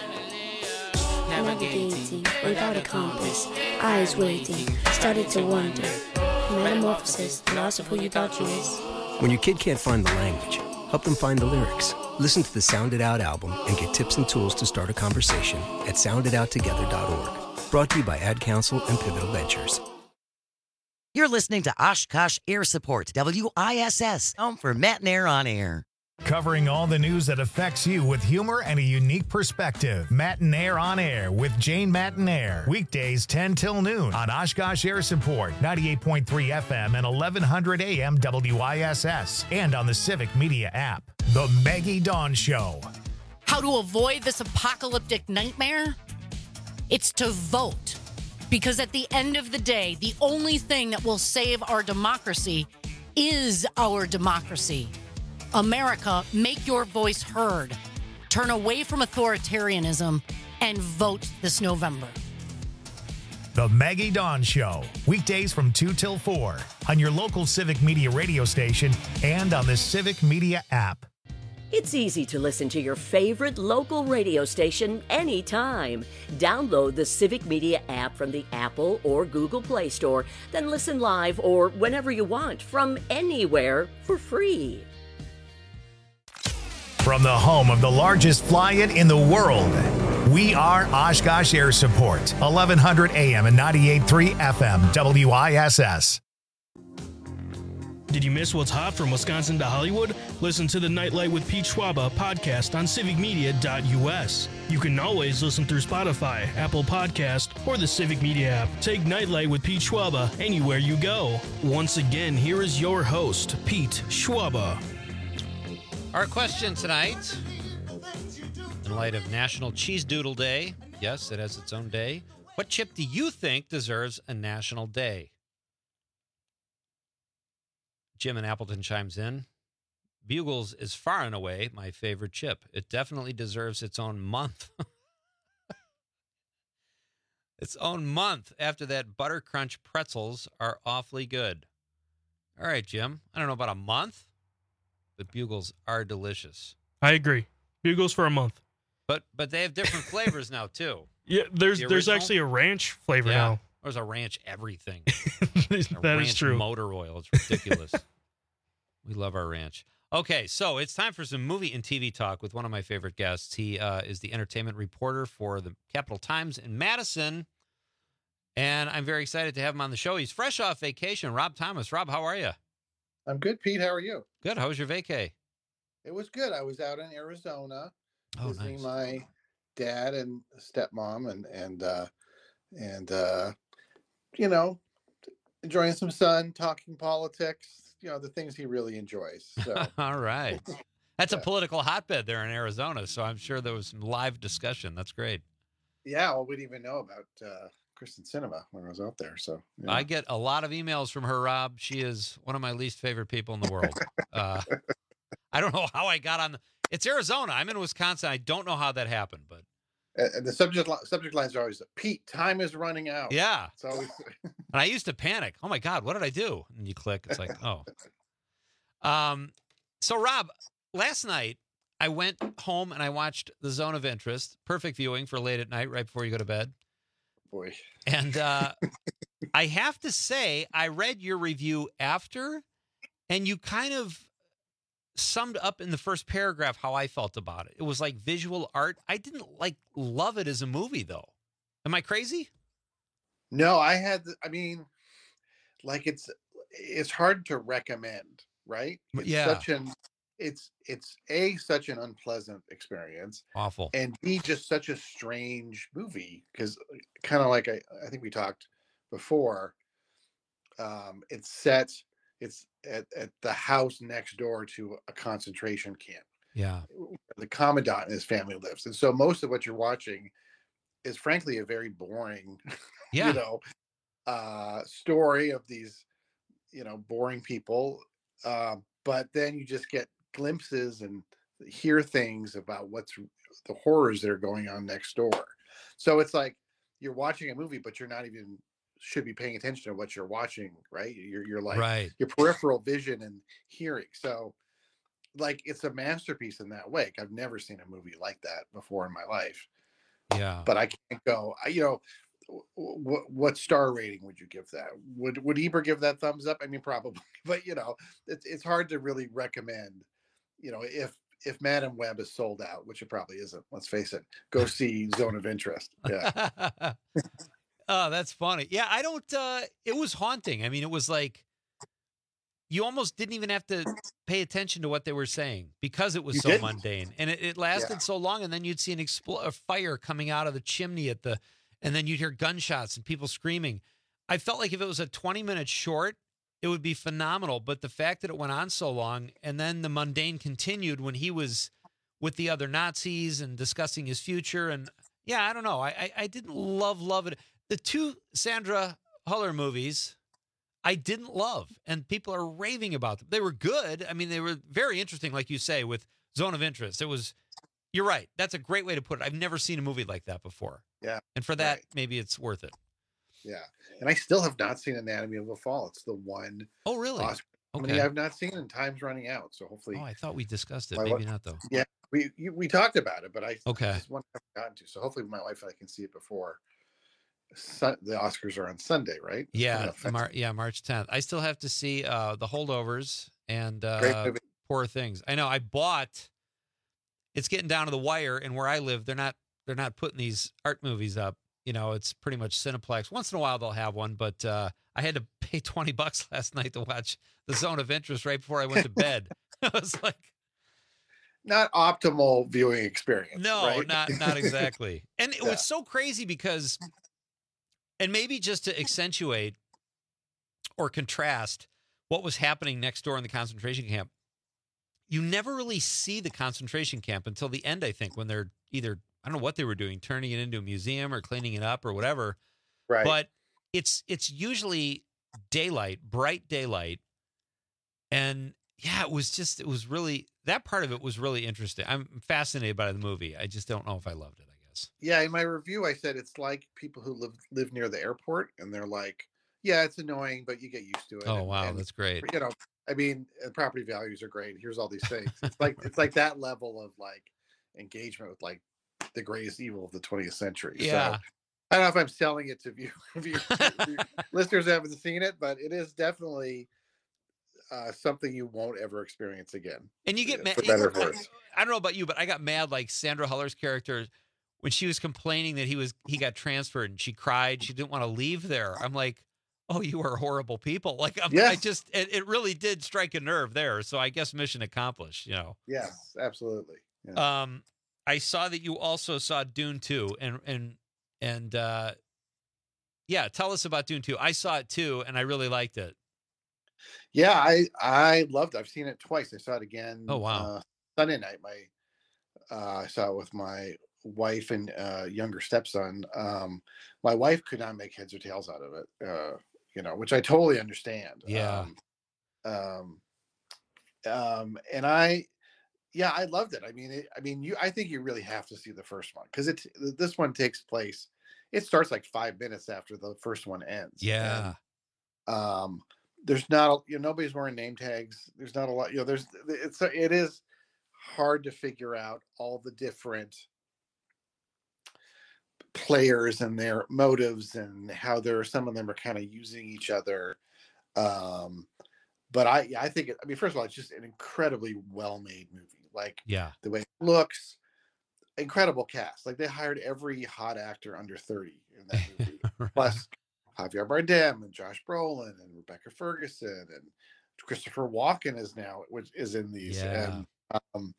Navigating without a compass, eyes waiting, started to wonder. Metamorphosis, the loss of who you thought you was. When your kid can't find the language, help them find the lyrics. Listen to the Sound It Out album and get tips and tools to start a conversation at sound it out together dot org. Brought to you by Ad Council and Pivotal Ventures. You're listening to Oshkosh Air Support, W I S S, home for Matt and Air on Air. Covering all the news that affects you with humor and a unique perspective. Matinaire on Air with Jane Matinaire. Weekdays ten till noon on Oshkosh Air Support, ninety-eight point three F M and eleven hundred A M W I S S. And on the Civic Media app. The Maggie Dawn Show. How to avoid this apocalyptic nightmare? It's to vote. Because at the end of the day, the only thing that will save our democracy is our democracy. America, make your voice heard. Turn away from authoritarianism and vote this November. The Maggie Dawn Show, weekdays from two till four on your local Civic Media radio station and on the Civic Media app. It's easy to listen to your favorite local radio station anytime. Download the Civic Media app from the Apple or Google Play Store, then listen live or whenever you want from anywhere for free. From the home of the largest fly-in in the world, we are Oshkosh Air Support, eleven hundred A M and ninety-eight point three F M, W I S S. Did you miss what's hot from Wisconsin to Hollywood? Listen to the Nightlight with Pete Schwaba podcast on civic media dot U S. You can always listen through Spotify, Apple Podcast, or the Civic Media app. Take Nightlight with Pete Schwaba anywhere you go. Once again, here is your host, Pete Schwaba. Our question tonight, in light of National Cheese Doodle Day, yes, it has its own day, what chip do you think deserves a national day? Jim in Appleton chimes in. Bugles is far and away my favorite chip. It definitely deserves its own month. Its own month after that Butter Crunch pretzels are awfully good. All right, Jim. I don't know about a month, but Bugles are delicious. I agree. Bugles for a month. But but they have different flavors now, too. Yeah, there's The there's original? actually a ranch flavor Yeah. now. There's a ranch everything. That a is ranch true. Motor oil. It's ridiculous. We love our ranch. Okay, so it's time for some movie and T V talk with one of my favorite guests. He uh, is the entertainment reporter for the Capital Times in Madison, and I'm very excited to have him on the show. He's fresh off vacation. Rob Thomas. Rob, how are you? I'm good, Pete. How are you? Good. How was your vacay? It was good. I was out in Arizona Oh, visiting nice. my dad and stepmom, and and uh, and uh, you know, enjoying some sun, talking politics. You know, the things he really enjoys. So All right. That's a political hotbed there in Arizona, so I'm sure there was some live discussion. That's great. yeah, well, we didn't even know about uh, Kristen Cinema when I was out there. So yeah. I get a lot of emails from her, Rob. She is one of my least favorite people in the world. uh, I don't know how I got on. The, it's Arizona. I'm in Wisconsin. I don't know how that happened, but And and the subject li- subject lines are always, Pete, time is running out. yeah. It's always And I used to panic. Oh my God, what did I do? And you click. It's like, oh. Um. So, Rob, last night I went home and I watched The Zone of Interest. Perfect viewing for late at night, right before you go to bed. boy. And uh, I have to say, I read your review after, and you kind of summed up in the first paragraph how I felt about it. It was like visual art. I didn't like love it as a movie, though. Am I crazy? No, I had. the- I mean, like it's it's hard to recommend, right? It's Yeah. Such an it's it's a such an unpleasant experience, Awful. and b just such a strange movie because kind of like I I think we talked before. Um, it's set. It's at, at the house next door to a concentration camp. Yeah. The commandant and his family lives, and so most of what you're watching is frankly a very boring, Yeah. you know, uh, story of these, you know, boring people. Uh, but then you just get glimpses and hear things about what's the horrors that are going on next door. So it's like you're watching a movie, but you're not even should be paying attention to what you're watching, right? You're you're like Right. your peripheral vision and hearing. So like it's a masterpiece in that way. I've never seen a movie like that before in my life. Yeah. But I can't go. I, you know, what what star rating would you give that? Would would Eber give that thumbs up? I mean, probably. But you know, it's it's hard to really recommend. You know, if if Madam Web is sold out, which it probably isn't. Let's face it. Go see Zone of Interest. Yeah. Oh, that's funny. Yeah, I don't. Uh, it was haunting. I mean, it was like you almost didn't even have to pay attention to what they were saying because it was You so didn't. mundane, and it, it lasted Yeah. so long. And then you'd see an expl- a fire coming out of the chimney at the, and then you'd hear gunshots and people screaming. I felt like if it was a twenty minute short, it would be phenomenal. But the fact that it went on so long, and then the mundane continued when he was with the other Nazis and discussing his future, and yeah, I don't know. I I, I didn't love love it. The two Sandra Huller movies, I didn't love, and people are raving about them. They were good. I mean, they were very interesting, like you say, with Zone of Interest. It was, you're right. That's a great way to put it. I've never seen a movie like that before. Yeah. And for that, right. maybe it's worth it. Yeah. And I still have not seen Anatomy of a Fall. It's the one. Oh, really? Oscar Okay. nominee I've not seen, and time's running out. So hopefully. Oh, I thought we discussed it. my Maybe wife- not, though. Yeah, we you, we talked about it, but I Okay. just one I haven't gotten to. So hopefully, my wife and I can see it before. Sun, the Oscars are on Sunday, right? It's Yeah, coming up next- Mar- yeah, March tenth. I still have to see uh, The Holdovers and Great uh, movie. Poor Things. I know. I bought. It's getting down to the wire, and where I live, they're not they're not putting these art movies up. You know, it's pretty much Cineplex. Once in a while they'll have one, but uh, I had to pay twenty bucks last night to watch The Zone of Interest right before I went to bed. I was like, not optimal viewing experience. no, right? not not exactly. And it Yeah. was so crazy because, and maybe just to accentuate or contrast what was happening next door in the concentration camp, you never really see the concentration camp until the end, I think, when they're either, I don't know what they were doing, turning it into a museum or cleaning it up or whatever. Right. But it's it's usually daylight, bright daylight. And yeah, it was just, it was really, that part of it was really interesting. I'm fascinated by the movie. I just don't know if I loved it, I guess. Yeah, in my review, I said it's like people who live live near the airport, and they're like, "Yeah, it's annoying, but you get used to it." Oh, and, wow, and, that's great. You know, I mean, uh, property values are great. Here's all these things. It's like it's like that level of like engagement with like the greatest evil of the twentieth century. Yeah. So, I don't know if I'm selling it to view, view, view listeners who haven't seen it, but it is definitely uh, something you won't ever experience again. And you get uh, mad. for better or for worse. I don't know about you, but I got mad like Sandra Huller's character when she was complaining that he was he got transferred and she cried. She didn't want to leave there. I'm like, oh, you are horrible people. Like I'm, Yes. I just it, it really did strike a nerve there. So I guess mission accomplished. You know. Yes, absolutely. Yeah. Um, I saw that you also saw Dune two, and and and uh, yeah, tell us about Dune two. I saw it too, and I really liked it. Yeah, I I loved it. I've seen it twice. I saw it again. Oh, wow. Uh, Sunday night. My uh, I saw it with my wife and uh, younger stepson. Um, my wife could not make heads or tails out of it. Uh, you know, which I totally understand. Yeah. Um, um, um, and I, yeah, I loved it. I mean, it, I mean, you. I think you really have to see the first one because it. This one takes place. It starts like five minutes after the first one ends. Yeah. And, um, there's not, a, you know, nobody's wearing name tags. There's not a lot, you know, there's, it's, it is hard to figure out all the different players and their motives and how there are, some of them are kind of using each other. Um, but I, yeah, I think, it, I mean, first of all, it's just an incredibly well-made movie. Like Yeah. the way it looks, incredible cast. Like they hired every hot actor under thirty in that movie, Right. plus Javier Bardem and Josh Brolin and Rebecca Ferguson and Christopher Walken is now, which is in these. Yeah. And, um,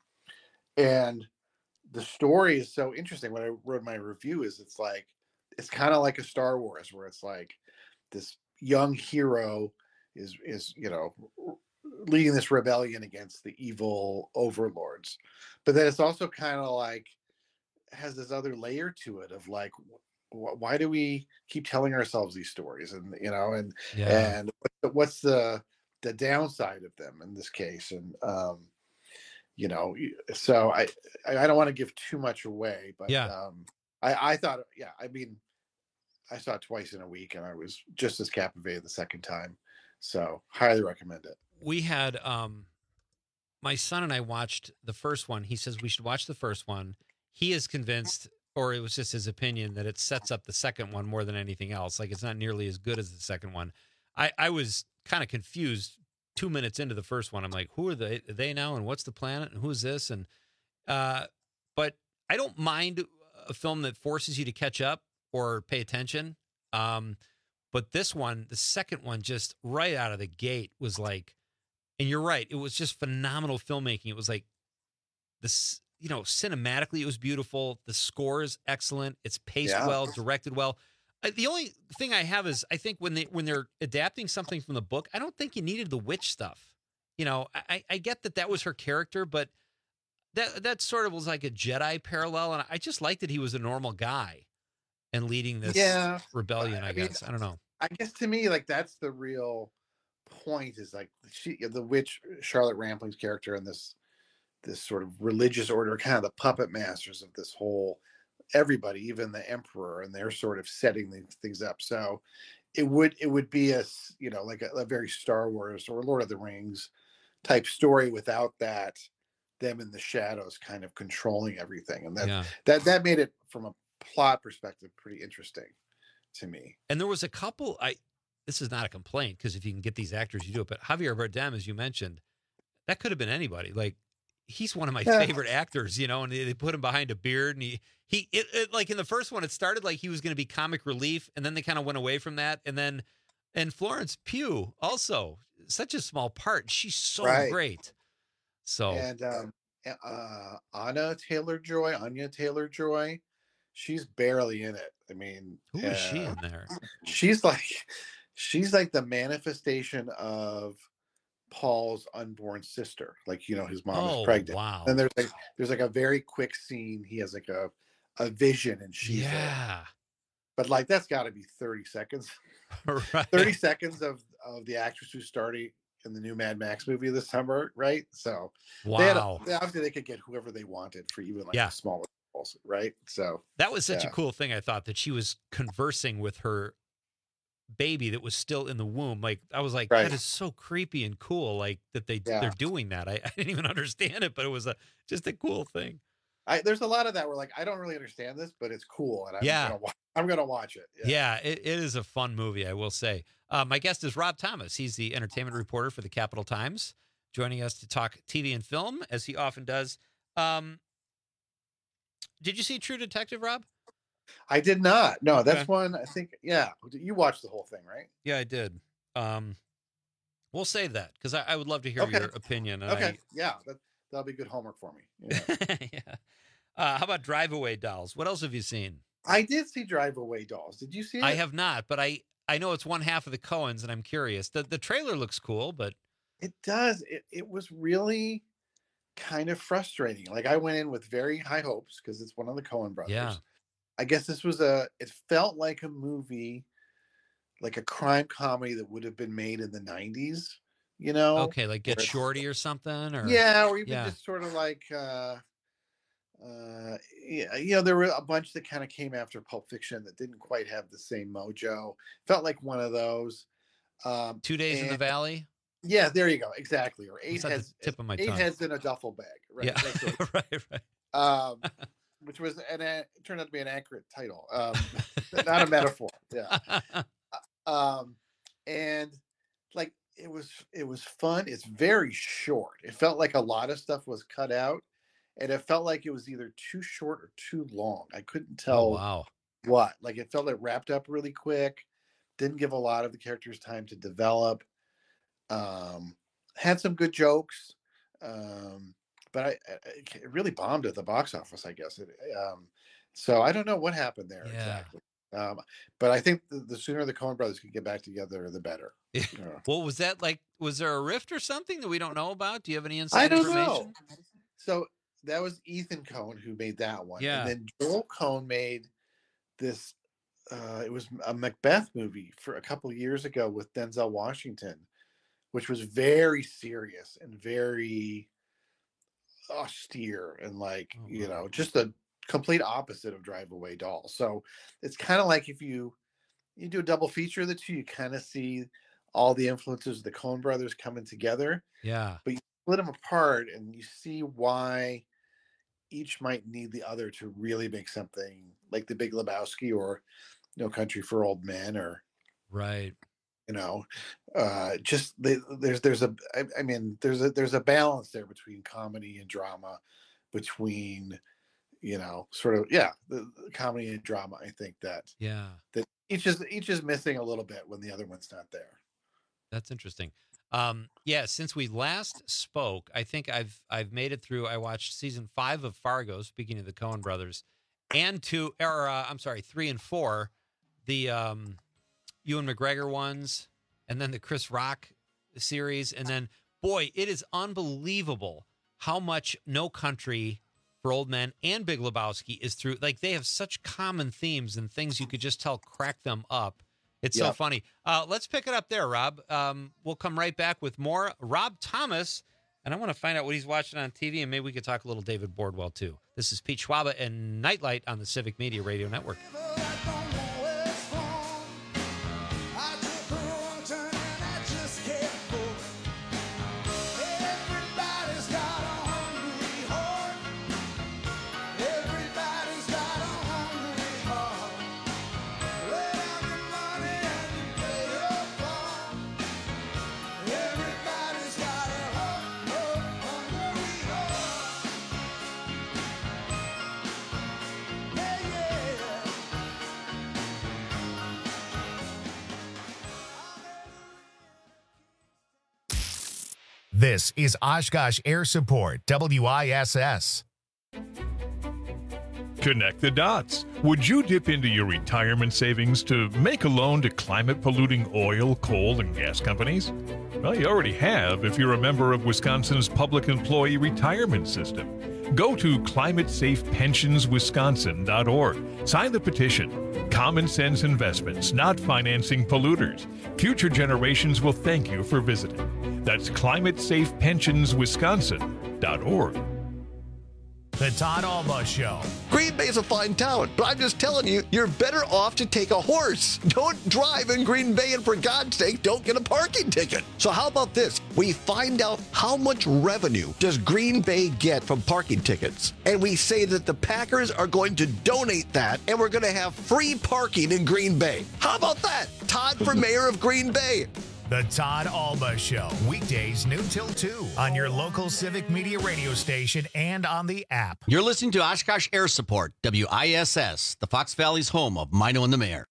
and the story is so interesting. When I wrote my review is it's like, it's kind of like a Star Wars where it's like this young hero is, is, you know, leading this rebellion against the evil overlords. But then it's also kind of like, has this other layer to it of like, why do we keep telling ourselves these stories, and you know, and Yeah. and what's the the downside of them in this case, and um you know, so I I don't want to give too much away, but Yeah. um I I thought, yeah, I mean, I saw it twice in a week and I was just as captivated the second time, so highly recommend it. We had um my son and I watched the first one. He says we should watch the first one. He is convinced, or it was just his opinion, that it sets up the second one more than anything else. Like it's not nearly as good as the second one. I, I was kind of confused two minutes into the first one. I'm like, who are they, are they now? And what's the planet? And who's this? And, uh, but I don't mind a film that forces you to catch up or pay attention. Um, but this one, the second one, just right out of the gate was like, and you're right, it was just phenomenal filmmaking. It was like this, you know, cinematically, it was beautiful. The score is excellent. It's paced Yeah. well, directed well. Uh, the only thing I have is I think when they when they're adapting something from the book, I don't think you needed the witch stuff. You know, I, I get that that was her character, but that that sort of was like a Jedi parallel, and I just liked that he was a normal guy and leading this Yeah. rebellion. I, I mean, guess I don't know. I guess to me, like that's the real point, is like she, the witch, Charlotte Rampling's character, and this this sort of religious order, kind of the puppet masters of this whole, everybody, even the emperor, and they're sort of setting these things up. So it would it would be a, you know, like a, a very Star Wars or Lord of the Rings type story without that, them in the shadows kind of controlling everything, and that Yeah. that that made it from a plot perspective pretty interesting to me. And there was a couple. I this is not a complaint, because if you can get these actors, you do it. But Javier Bardem, as you mentioned, that could have been anybody. Like he's one of my Yeah. favorite actors, you know, and they, they put him behind a beard and he, he, it, it, like in the first one, it started like he was going to be comic relief and then they kind of went away from that. And then, and Florence Pugh also such a small part. She's so Right. great. So, And um, uh, Anna Taylor-Joy, Anya Taylor-Joy, she's barely in it. I mean, who is she uh, in there? she's like, she's like the manifestation of Paul's unborn sister. Like, you know, his mom Oh, is pregnant. wow. And there's like, there's like a very quick scene. He has like a, a vision and she's there. Yeah. But like, that's got to be thirty seconds. Right. thirty seconds of, of the actress who's starting in the new Mad Max movie this summer, right? So they had a- Wow. they- obviously they could get whoever they wanted for even like Yeah. the smaller roles, right? So That was such yeah. a cool thing. I thought that she was conversing with her baby that was still in the womb. Like I was like, Right. that is so creepy and cool. Like that they Yeah. they're doing that. I, I didn't even understand it, but it was a just a cool thing. I, there's a lot of that where like I don't really understand this, but it's cool, and I'm Yeah. gonna wa- I'm gonna watch it. Yeah, it, it is a fun movie, I will say. Uh, my guest is Rob Thomas. He's the entertainment reporter for the Capital Times, joining us to talk T V and film, as he often does. Um, did you see True Detective, Rob? I did not. No, that's Okay. one. I think. Yeah, you watched the whole thing, right? Yeah, I did. Um, we'll save that because I, I would love to hear Okay. your opinion. and Okay, yeah, that, that'll be good homework for me. Yeah. I- yeah. Uh, how about Drive Away Dolls? What else have you seen? I did see Drive Away Dolls. Did you see it? I have not, but I I know it's one half of the Coens, and I'm curious. The the trailer looks cool, but It does. It it was really kind of frustrating. Like I went in with very high hopes because it's one of the Coen brothers. Yeah. I guess this was a. It felt like a movie, like a crime comedy that would have been made in the nineties. You know. okay, like Get where it's- Shorty or something, or Yeah, or even yeah. just sort of like. uh uh yeah, you know, there were a bunch that kind of came after Pulp Fiction that didn't quite have the same mojo. Felt like one of those. Um, Two Days in the and- Valley. Yeah, there you go. Exactly. Or eight It's at the heads. tip of my eight tongue. heads in a duffel bag. Right. Yeah, That's what- right, right. um, which was an it turned out to be an accurate title, um, not a metaphor. Yeah. Um, and like it was, it was fun. It's very short. It felt like a lot of stuff was cut out, and it felt like it was either too short or too long. I couldn't tell. Oh wow. What? Like it felt it wrapped up really quick. Didn't give a lot of the characters time to develop. Um, had some good jokes, um, but I, I it really bombed at the box office. I guess it. Um, so I don't know what happened there Yeah. exactly. Um, but I think the, the sooner the Coen brothers can get back together, the better. Yeah. Well, was that like? Was there a rift or something that we don't know about? Do you have any I inside don't information? know. So that was Ethan Coen who made that one, Yeah. and then Joel Coen made this. Uh, it was a Macbeth movie for a couple of years ago with Denzel Washington, which was very serious and very austere and like, Oh, you wow. know, just the complete opposite of Drive Away Dolls. So it's kind of like if you you do a double feature of the two, you kind of see all the influences of the Coen brothers coming together, Yeah. but you split them apart and you see why each might need the other to really make something like The Big Lebowski or No Country for Old Men, or Right. you know, uh, just the, there's there's a I, I mean there's a there's a balance there between comedy and drama, between you know sort of yeah the, the comedy and drama. I think that Yeah. that each is each is missing a little bit when the other one's not there. That's interesting. Um, yeah, since we last spoke, I think I've I've made it through. I watched season five of Fargo. Speaking of the Coen brothers, and two, or uh, I'm sorry, three and four, the um, Ewan McGregor ones, and then the Chris Rock series, and then boy, it is unbelievable how much No Country for Old Men and Big Lebowski is through. Like they have such common themes and things you could just tell crack them up. It's so Yep. funny. Uh, let's pick it up there, Rob. Um, we'll come right back with more Rob Thomas, and I want to find out what he's watching on T V, and maybe we could talk a little David Bordwell, too. This is Pete Schwaba and Nightlight on the Civic Media Radio Network. This is Oshkosh Air Support, W I S S. Connect the dots. Would you dip into your retirement savings to make a loan to climate-polluting oil, coal, and gas companies? Well, you already have if you're a member of Wisconsin's Public Employee Retirement System. Go to climate safe pensions wisconsin dot org. Sign the petition. Common sense investments, not financing polluters. Future generations will thank you for visiting. That's climate safe pensions wisconsin dot org. The Todd Alba Show. Green Bay is a fine town, but I'm just telling you, you're better off to take a horse. Don't drive in Green Bay, and for God's sake, don't get a parking ticket. So how about this? We find out how much revenue does Green Bay get from parking tickets, and we say that the Packers are going to donate that, and we're going to have free parking in Green Bay. How about that? Todd for mayor of Green Bay. The Todd Alba Show, weekdays noon till two on your local Civic Media radio station and on the app. You're listening to Oshkosh Air Support, W I S S, the Fox Valley's home of Mino and the Mayor.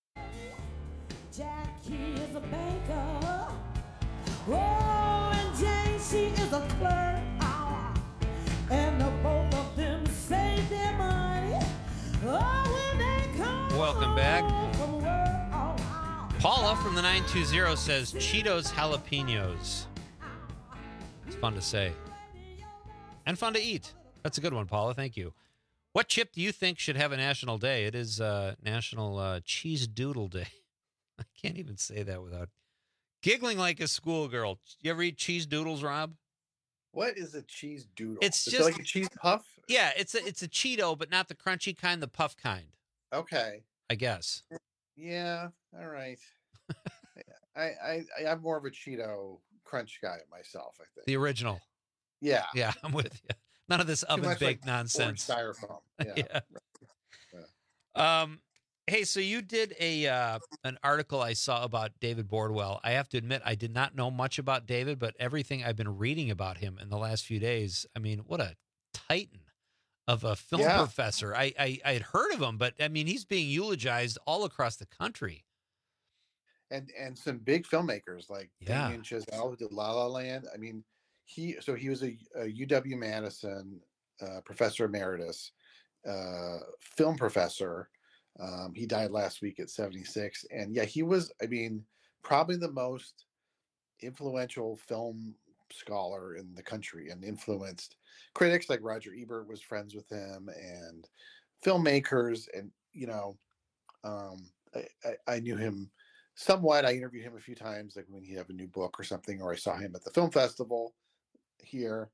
Jackie is a banker. Oh, and Jane, she is a clerk. Oh, and the both of them save their money. Oh, when they come Welcome back. from work. Paula from the nine two zero says Cheetos jalapenos. It's fun to say. And fun to eat. That's a good one, Paula. Thank you. What chip do you think should have a national day? It is uh, National uh, Cheese Doodle Day. I can't even say that without giggling like a schoolgirl. You ever eat cheese doodles, Rob? What is a cheese doodle? It's Is just it like a cheese puff? Yeah, it's a it's a Cheeto, but not the crunchy kind, the puff kind. Okay. I guess. Yeah. All right. I, I I'm more of a Cheeto crunch guy myself, I think. The original. Yeah. Yeah, I'm with you. None of this Too oven much baked like nonsense. orange styrofoam. Yeah. yeah. Um, hey, so you did a uh, an article I saw about David Bordwell. I have to admit, I did not know much about David, but everything I've been reading about him in the last few days, I mean, what a titan of a film Yeah. professor. I, I I had heard of him, but I mean, he's being eulogized all across the country. and and some big filmmakers like Yeah. Damien Chazelle who did La La Land. I mean, he so he was a, a U W Madison uh, professor emeritus, uh, film professor. Um, he died last week at seventy-six, and yeah, he was. I mean, probably the most influential film scholar in the country, and influenced critics like Roger Ebert was friends with him, and filmmakers, and you know, um, I, I, I knew him somewhat. I interviewed him a few times, like when he had a new book or something, or I saw him at the film festival here.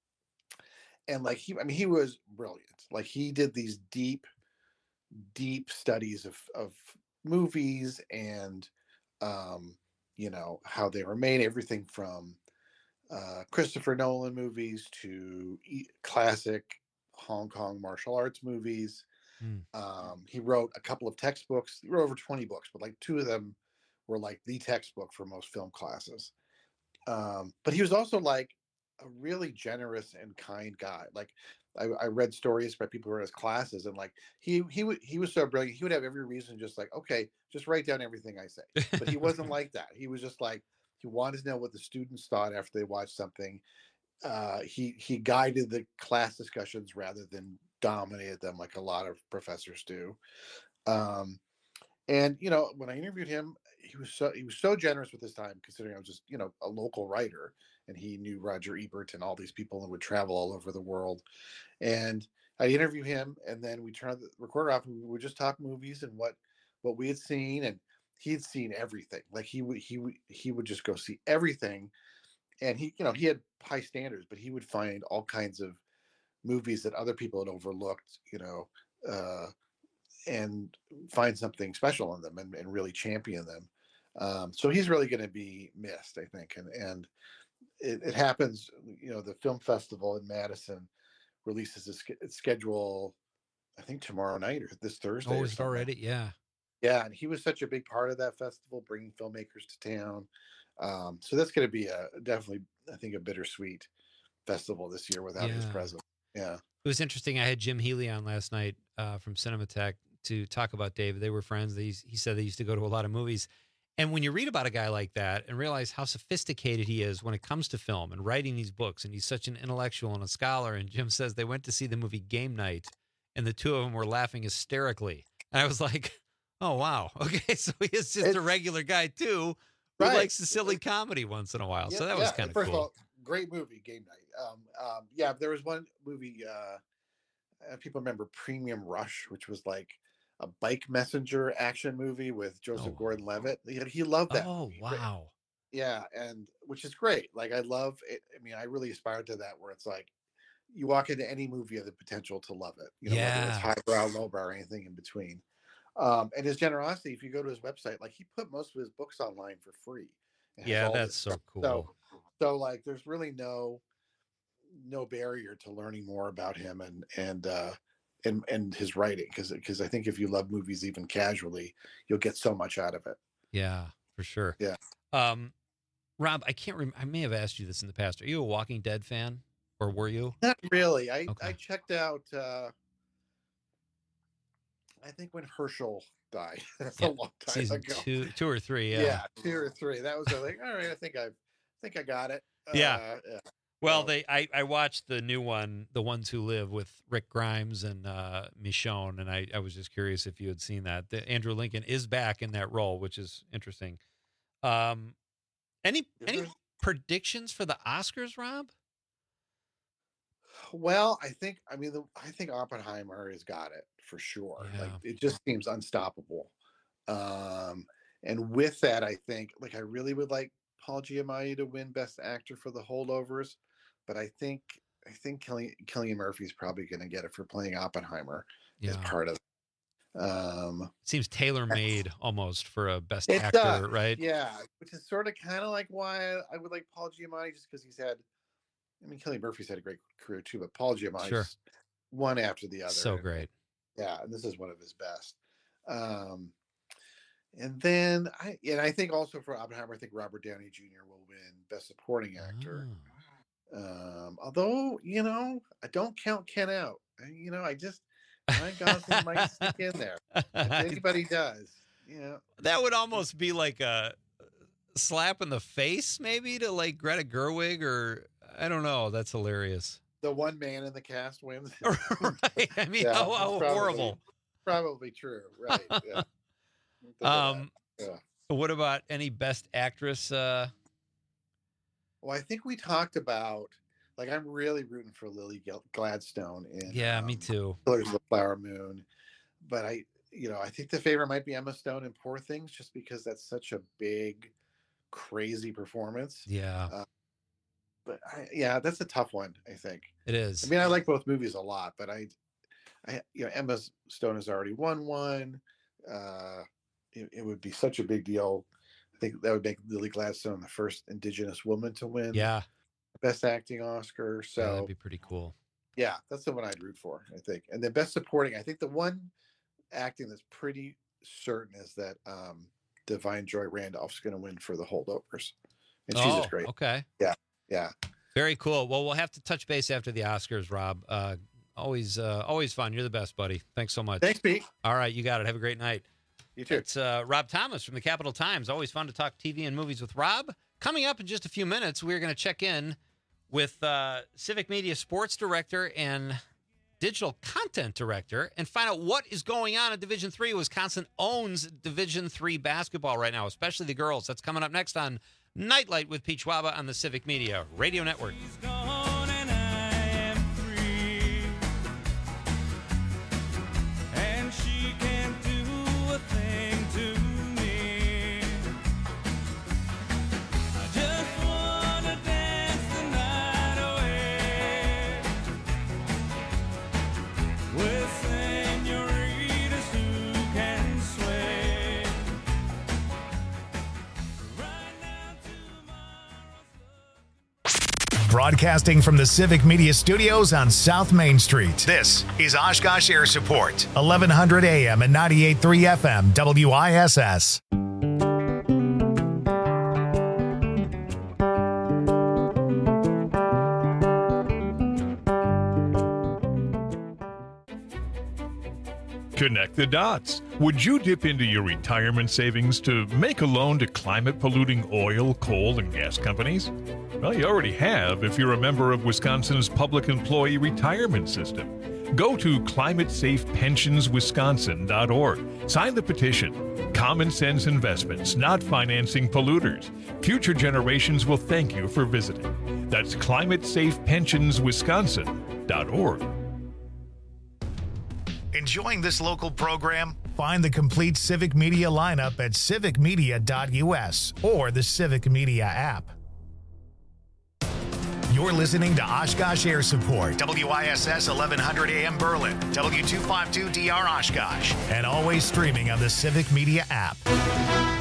And like he, I mean, he was brilliant. Like he did these deep, deep studies of of movies and, um, you know, how they were made. Everything from uh, Christopher Nolan movies to e- classic Hong Kong martial arts movies. Mm. Um, he wrote a couple of textbooks. He wrote over twenty books, but like two of them were like the textbook for most film classes. Um, but he was also like a really generous and kind guy. Like I, I read stories by people who were in his classes, and like he he would he was so brilliant. He would have every reason just like, okay, just write down everything I say. But he wasn't like that. He was just like, he wanted to know what the students thought after they watched something. Uh, he he guided the class discussions rather than dominated them like a lot of professors do. Um, and you know, when I interviewed him, he was so he was so generous with his time, considering I was just, you know, a local writer, and he knew Roger Ebert and all these people and would travel all over the world. And I interview him, and then we turn the recorder off, and we would just talk movies and what what we had seen, and he had seen everything. Like he would he would he would just go see everything, and he, you know, he had high standards, but he would find all kinds of movies that other people had overlooked, you know, uh, and find something special in them, and, and really champion them. Um, so he's really going to be missed, I think. And and it, it happens, you know, the film festival in Madison releases its, its schedule, I think tomorrow night or this Thursday. Oh, or is it something. already? Yeah. Yeah, and he was such a big part of that festival, bringing filmmakers to town. Um, so that's going to be a definitely, I think, a bittersweet festival this year without his Yeah. presence. Yeah. It was interesting. I had Jim Healy on last night uh, from Cinematheque to talk about David. They were friends. They, he said they used to go to a lot of movies. And when you read about a guy like that and realize how sophisticated he is when it comes to film and writing these books, and he's such an intellectual and a scholar, and Jim says they went to see the movie Game Night, and the two of them were laughing hysterically. And I was like, oh, wow. Okay, so he is just it's, a regular guy, too, who right. likes the silly comedy once in a while. Yeah, so that was yeah. kind of cool. First of all, great movie, Game Night. Um, um, yeah, there was one movie, uh, people remember Premium Rush, which was like a bike messenger action movie with Joseph Oh. Gordon-Levitt. He, he loved that. Oh, movie. wow. Yeah, and which is great. Like, I love it. I mean, I really aspire to that, where it's like you walk into any movie, you have the potential to love it. You know, whether it's Yeah. highbrow, lowbrow, or anything in between. Um, and his generosity, if you go to his website, like he put most of his books online for free. It has Yeah, all that's this so stuff. cool. So, so like, there's really no no barrier to learning more about him and and uh, and and his writing, because because I think if you love movies even casually, you'll get so much out of it. Yeah, for sure. Yeah. Um, Rob, I can't remember. I may have asked you this in the past. Are you a Walking Dead fan, or were you? Not really. I Okay. I checked out. Uh, I think when Herschel died. That's Yeah, a long time season ago. two, two or three. Yeah. Yeah, two or three. That was like, all right. I think I, I think I got it. Yeah. Uh, yeah. Well, So- they I, I watched the new one, The Ones Who Live, with Rick Grimes and uh, Michonne, and I, I was just curious if you had seen that. The, Andrew Lincoln is back in that role, which is interesting. Um, any any Mhm. predictions for the Oscars, Rob? Well, I think I mean the, I think Oppenheimer has got it for sure. Like Yeah. it just seems unstoppable. Um, and with that, I think like I really would like Paul Giamatti to win Best Actor for The Holdovers, but I think I think Kelly, Cillian Murphy's probably going to get it for playing Oppenheimer as Yeah. part of. Um, Seems tailor made almost for a Best it Actor, does, right? Yeah, which is sort of kind of like why I, I would like Paul Giamatti, just because he's had. I mean, Cillian Murphy's had a great career too, but Paul Giamatti's Sure. one after the other. So and- great. Yeah, and this is one of his best. Um, and then I and I think also for Oppenheimer, I think Robert Downey Junior will win Best Supporting Actor. Ah. Um, although you know, I don't count Ken out. I- You know, I just Ryan Gosling might sneak in there. If anybody does, you know, That would almost be like a slap in the face, maybe, to like Greta Gerwig, or I don't know. That's hilarious. the one man in the cast wins. Right? I mean, Yeah, how, it's how probably- horrible. Probably true, right? Yeah. Think of that. Um, Yeah. what about any Best Actress? Uh, Well, I think we talked about like I'm really rooting for Lily Gl- Gladstone in yeah, me um, too. Killers of the Flower Moon, but I, you know, I think the favorite might be Emma Stone in Poor Things, just because that's such a big, crazy performance. Yeah, Uh, but I, yeah, that's a tough one. I think. it is. I mean, I like both movies a lot, but I, I, you know, Emma Stone has already won one. Uh, it, it would be such a big deal. I think that would make Lily Gladstone the first Indigenous woman to win yeah, Best Acting Oscar. yeah, So that'd be pretty cool. yeah, that's the one I'd root for, I think. And then Best Supporting, I think the one acting that's pretty certain is that um, Divine Joy Randolph's going to win for The Holdovers. And she's Oh, just great. okay. Yeah. Yeah. Very cool. Well, we'll have to touch base after the Oscars, Rob. Uh, always, uh, always fun. You're the best, buddy. Thanks so much. Thanks, Pete. All right, you got it. Have a great night. You too. It's uh, Rob Thomas from the Capital Times. Always fun to talk T V and movies with Rob. Coming up in just a few minutes, we're going to check in with uh, Civic Media Sports Director and Digital Content Director and find out what is going on in Division Three. Wisconsin owns Division Three basketball right now, especially the girls. That's coming up next on Nightlight with Pete Schwaba on the Civic Media Radio Network. And she can't do a thing to me. I just wanna dance the night away with senoritas who can sway. Broadcasting from the Civic Media Studios on South Main Street. This is Oshkosh Air Support, eleven hundred A M and ninety-eight point three F M, W I S S. Connect the dots. Would you dip into your retirement savings to make a loan to climate-polluting oil, coal, and gas companies? Well, you already have if you're a member of Wisconsin's Public Employee Retirement System. Go to climate safe pensions wisconsin dot org. Sign the petition. Common sense investments, not financing polluters. Future generations will thank you for visiting. That's climate safe pensions wisconsin dot org. Enjoying this local program? Find the complete Civic Media lineup at civic media dot u s or the Civic Media app. You're listening to Oshkosh Air Support, W I S S eleven hundred A M Berlin, W two fifty-two D R Oshkosh, and always streaming on the Civic Media app.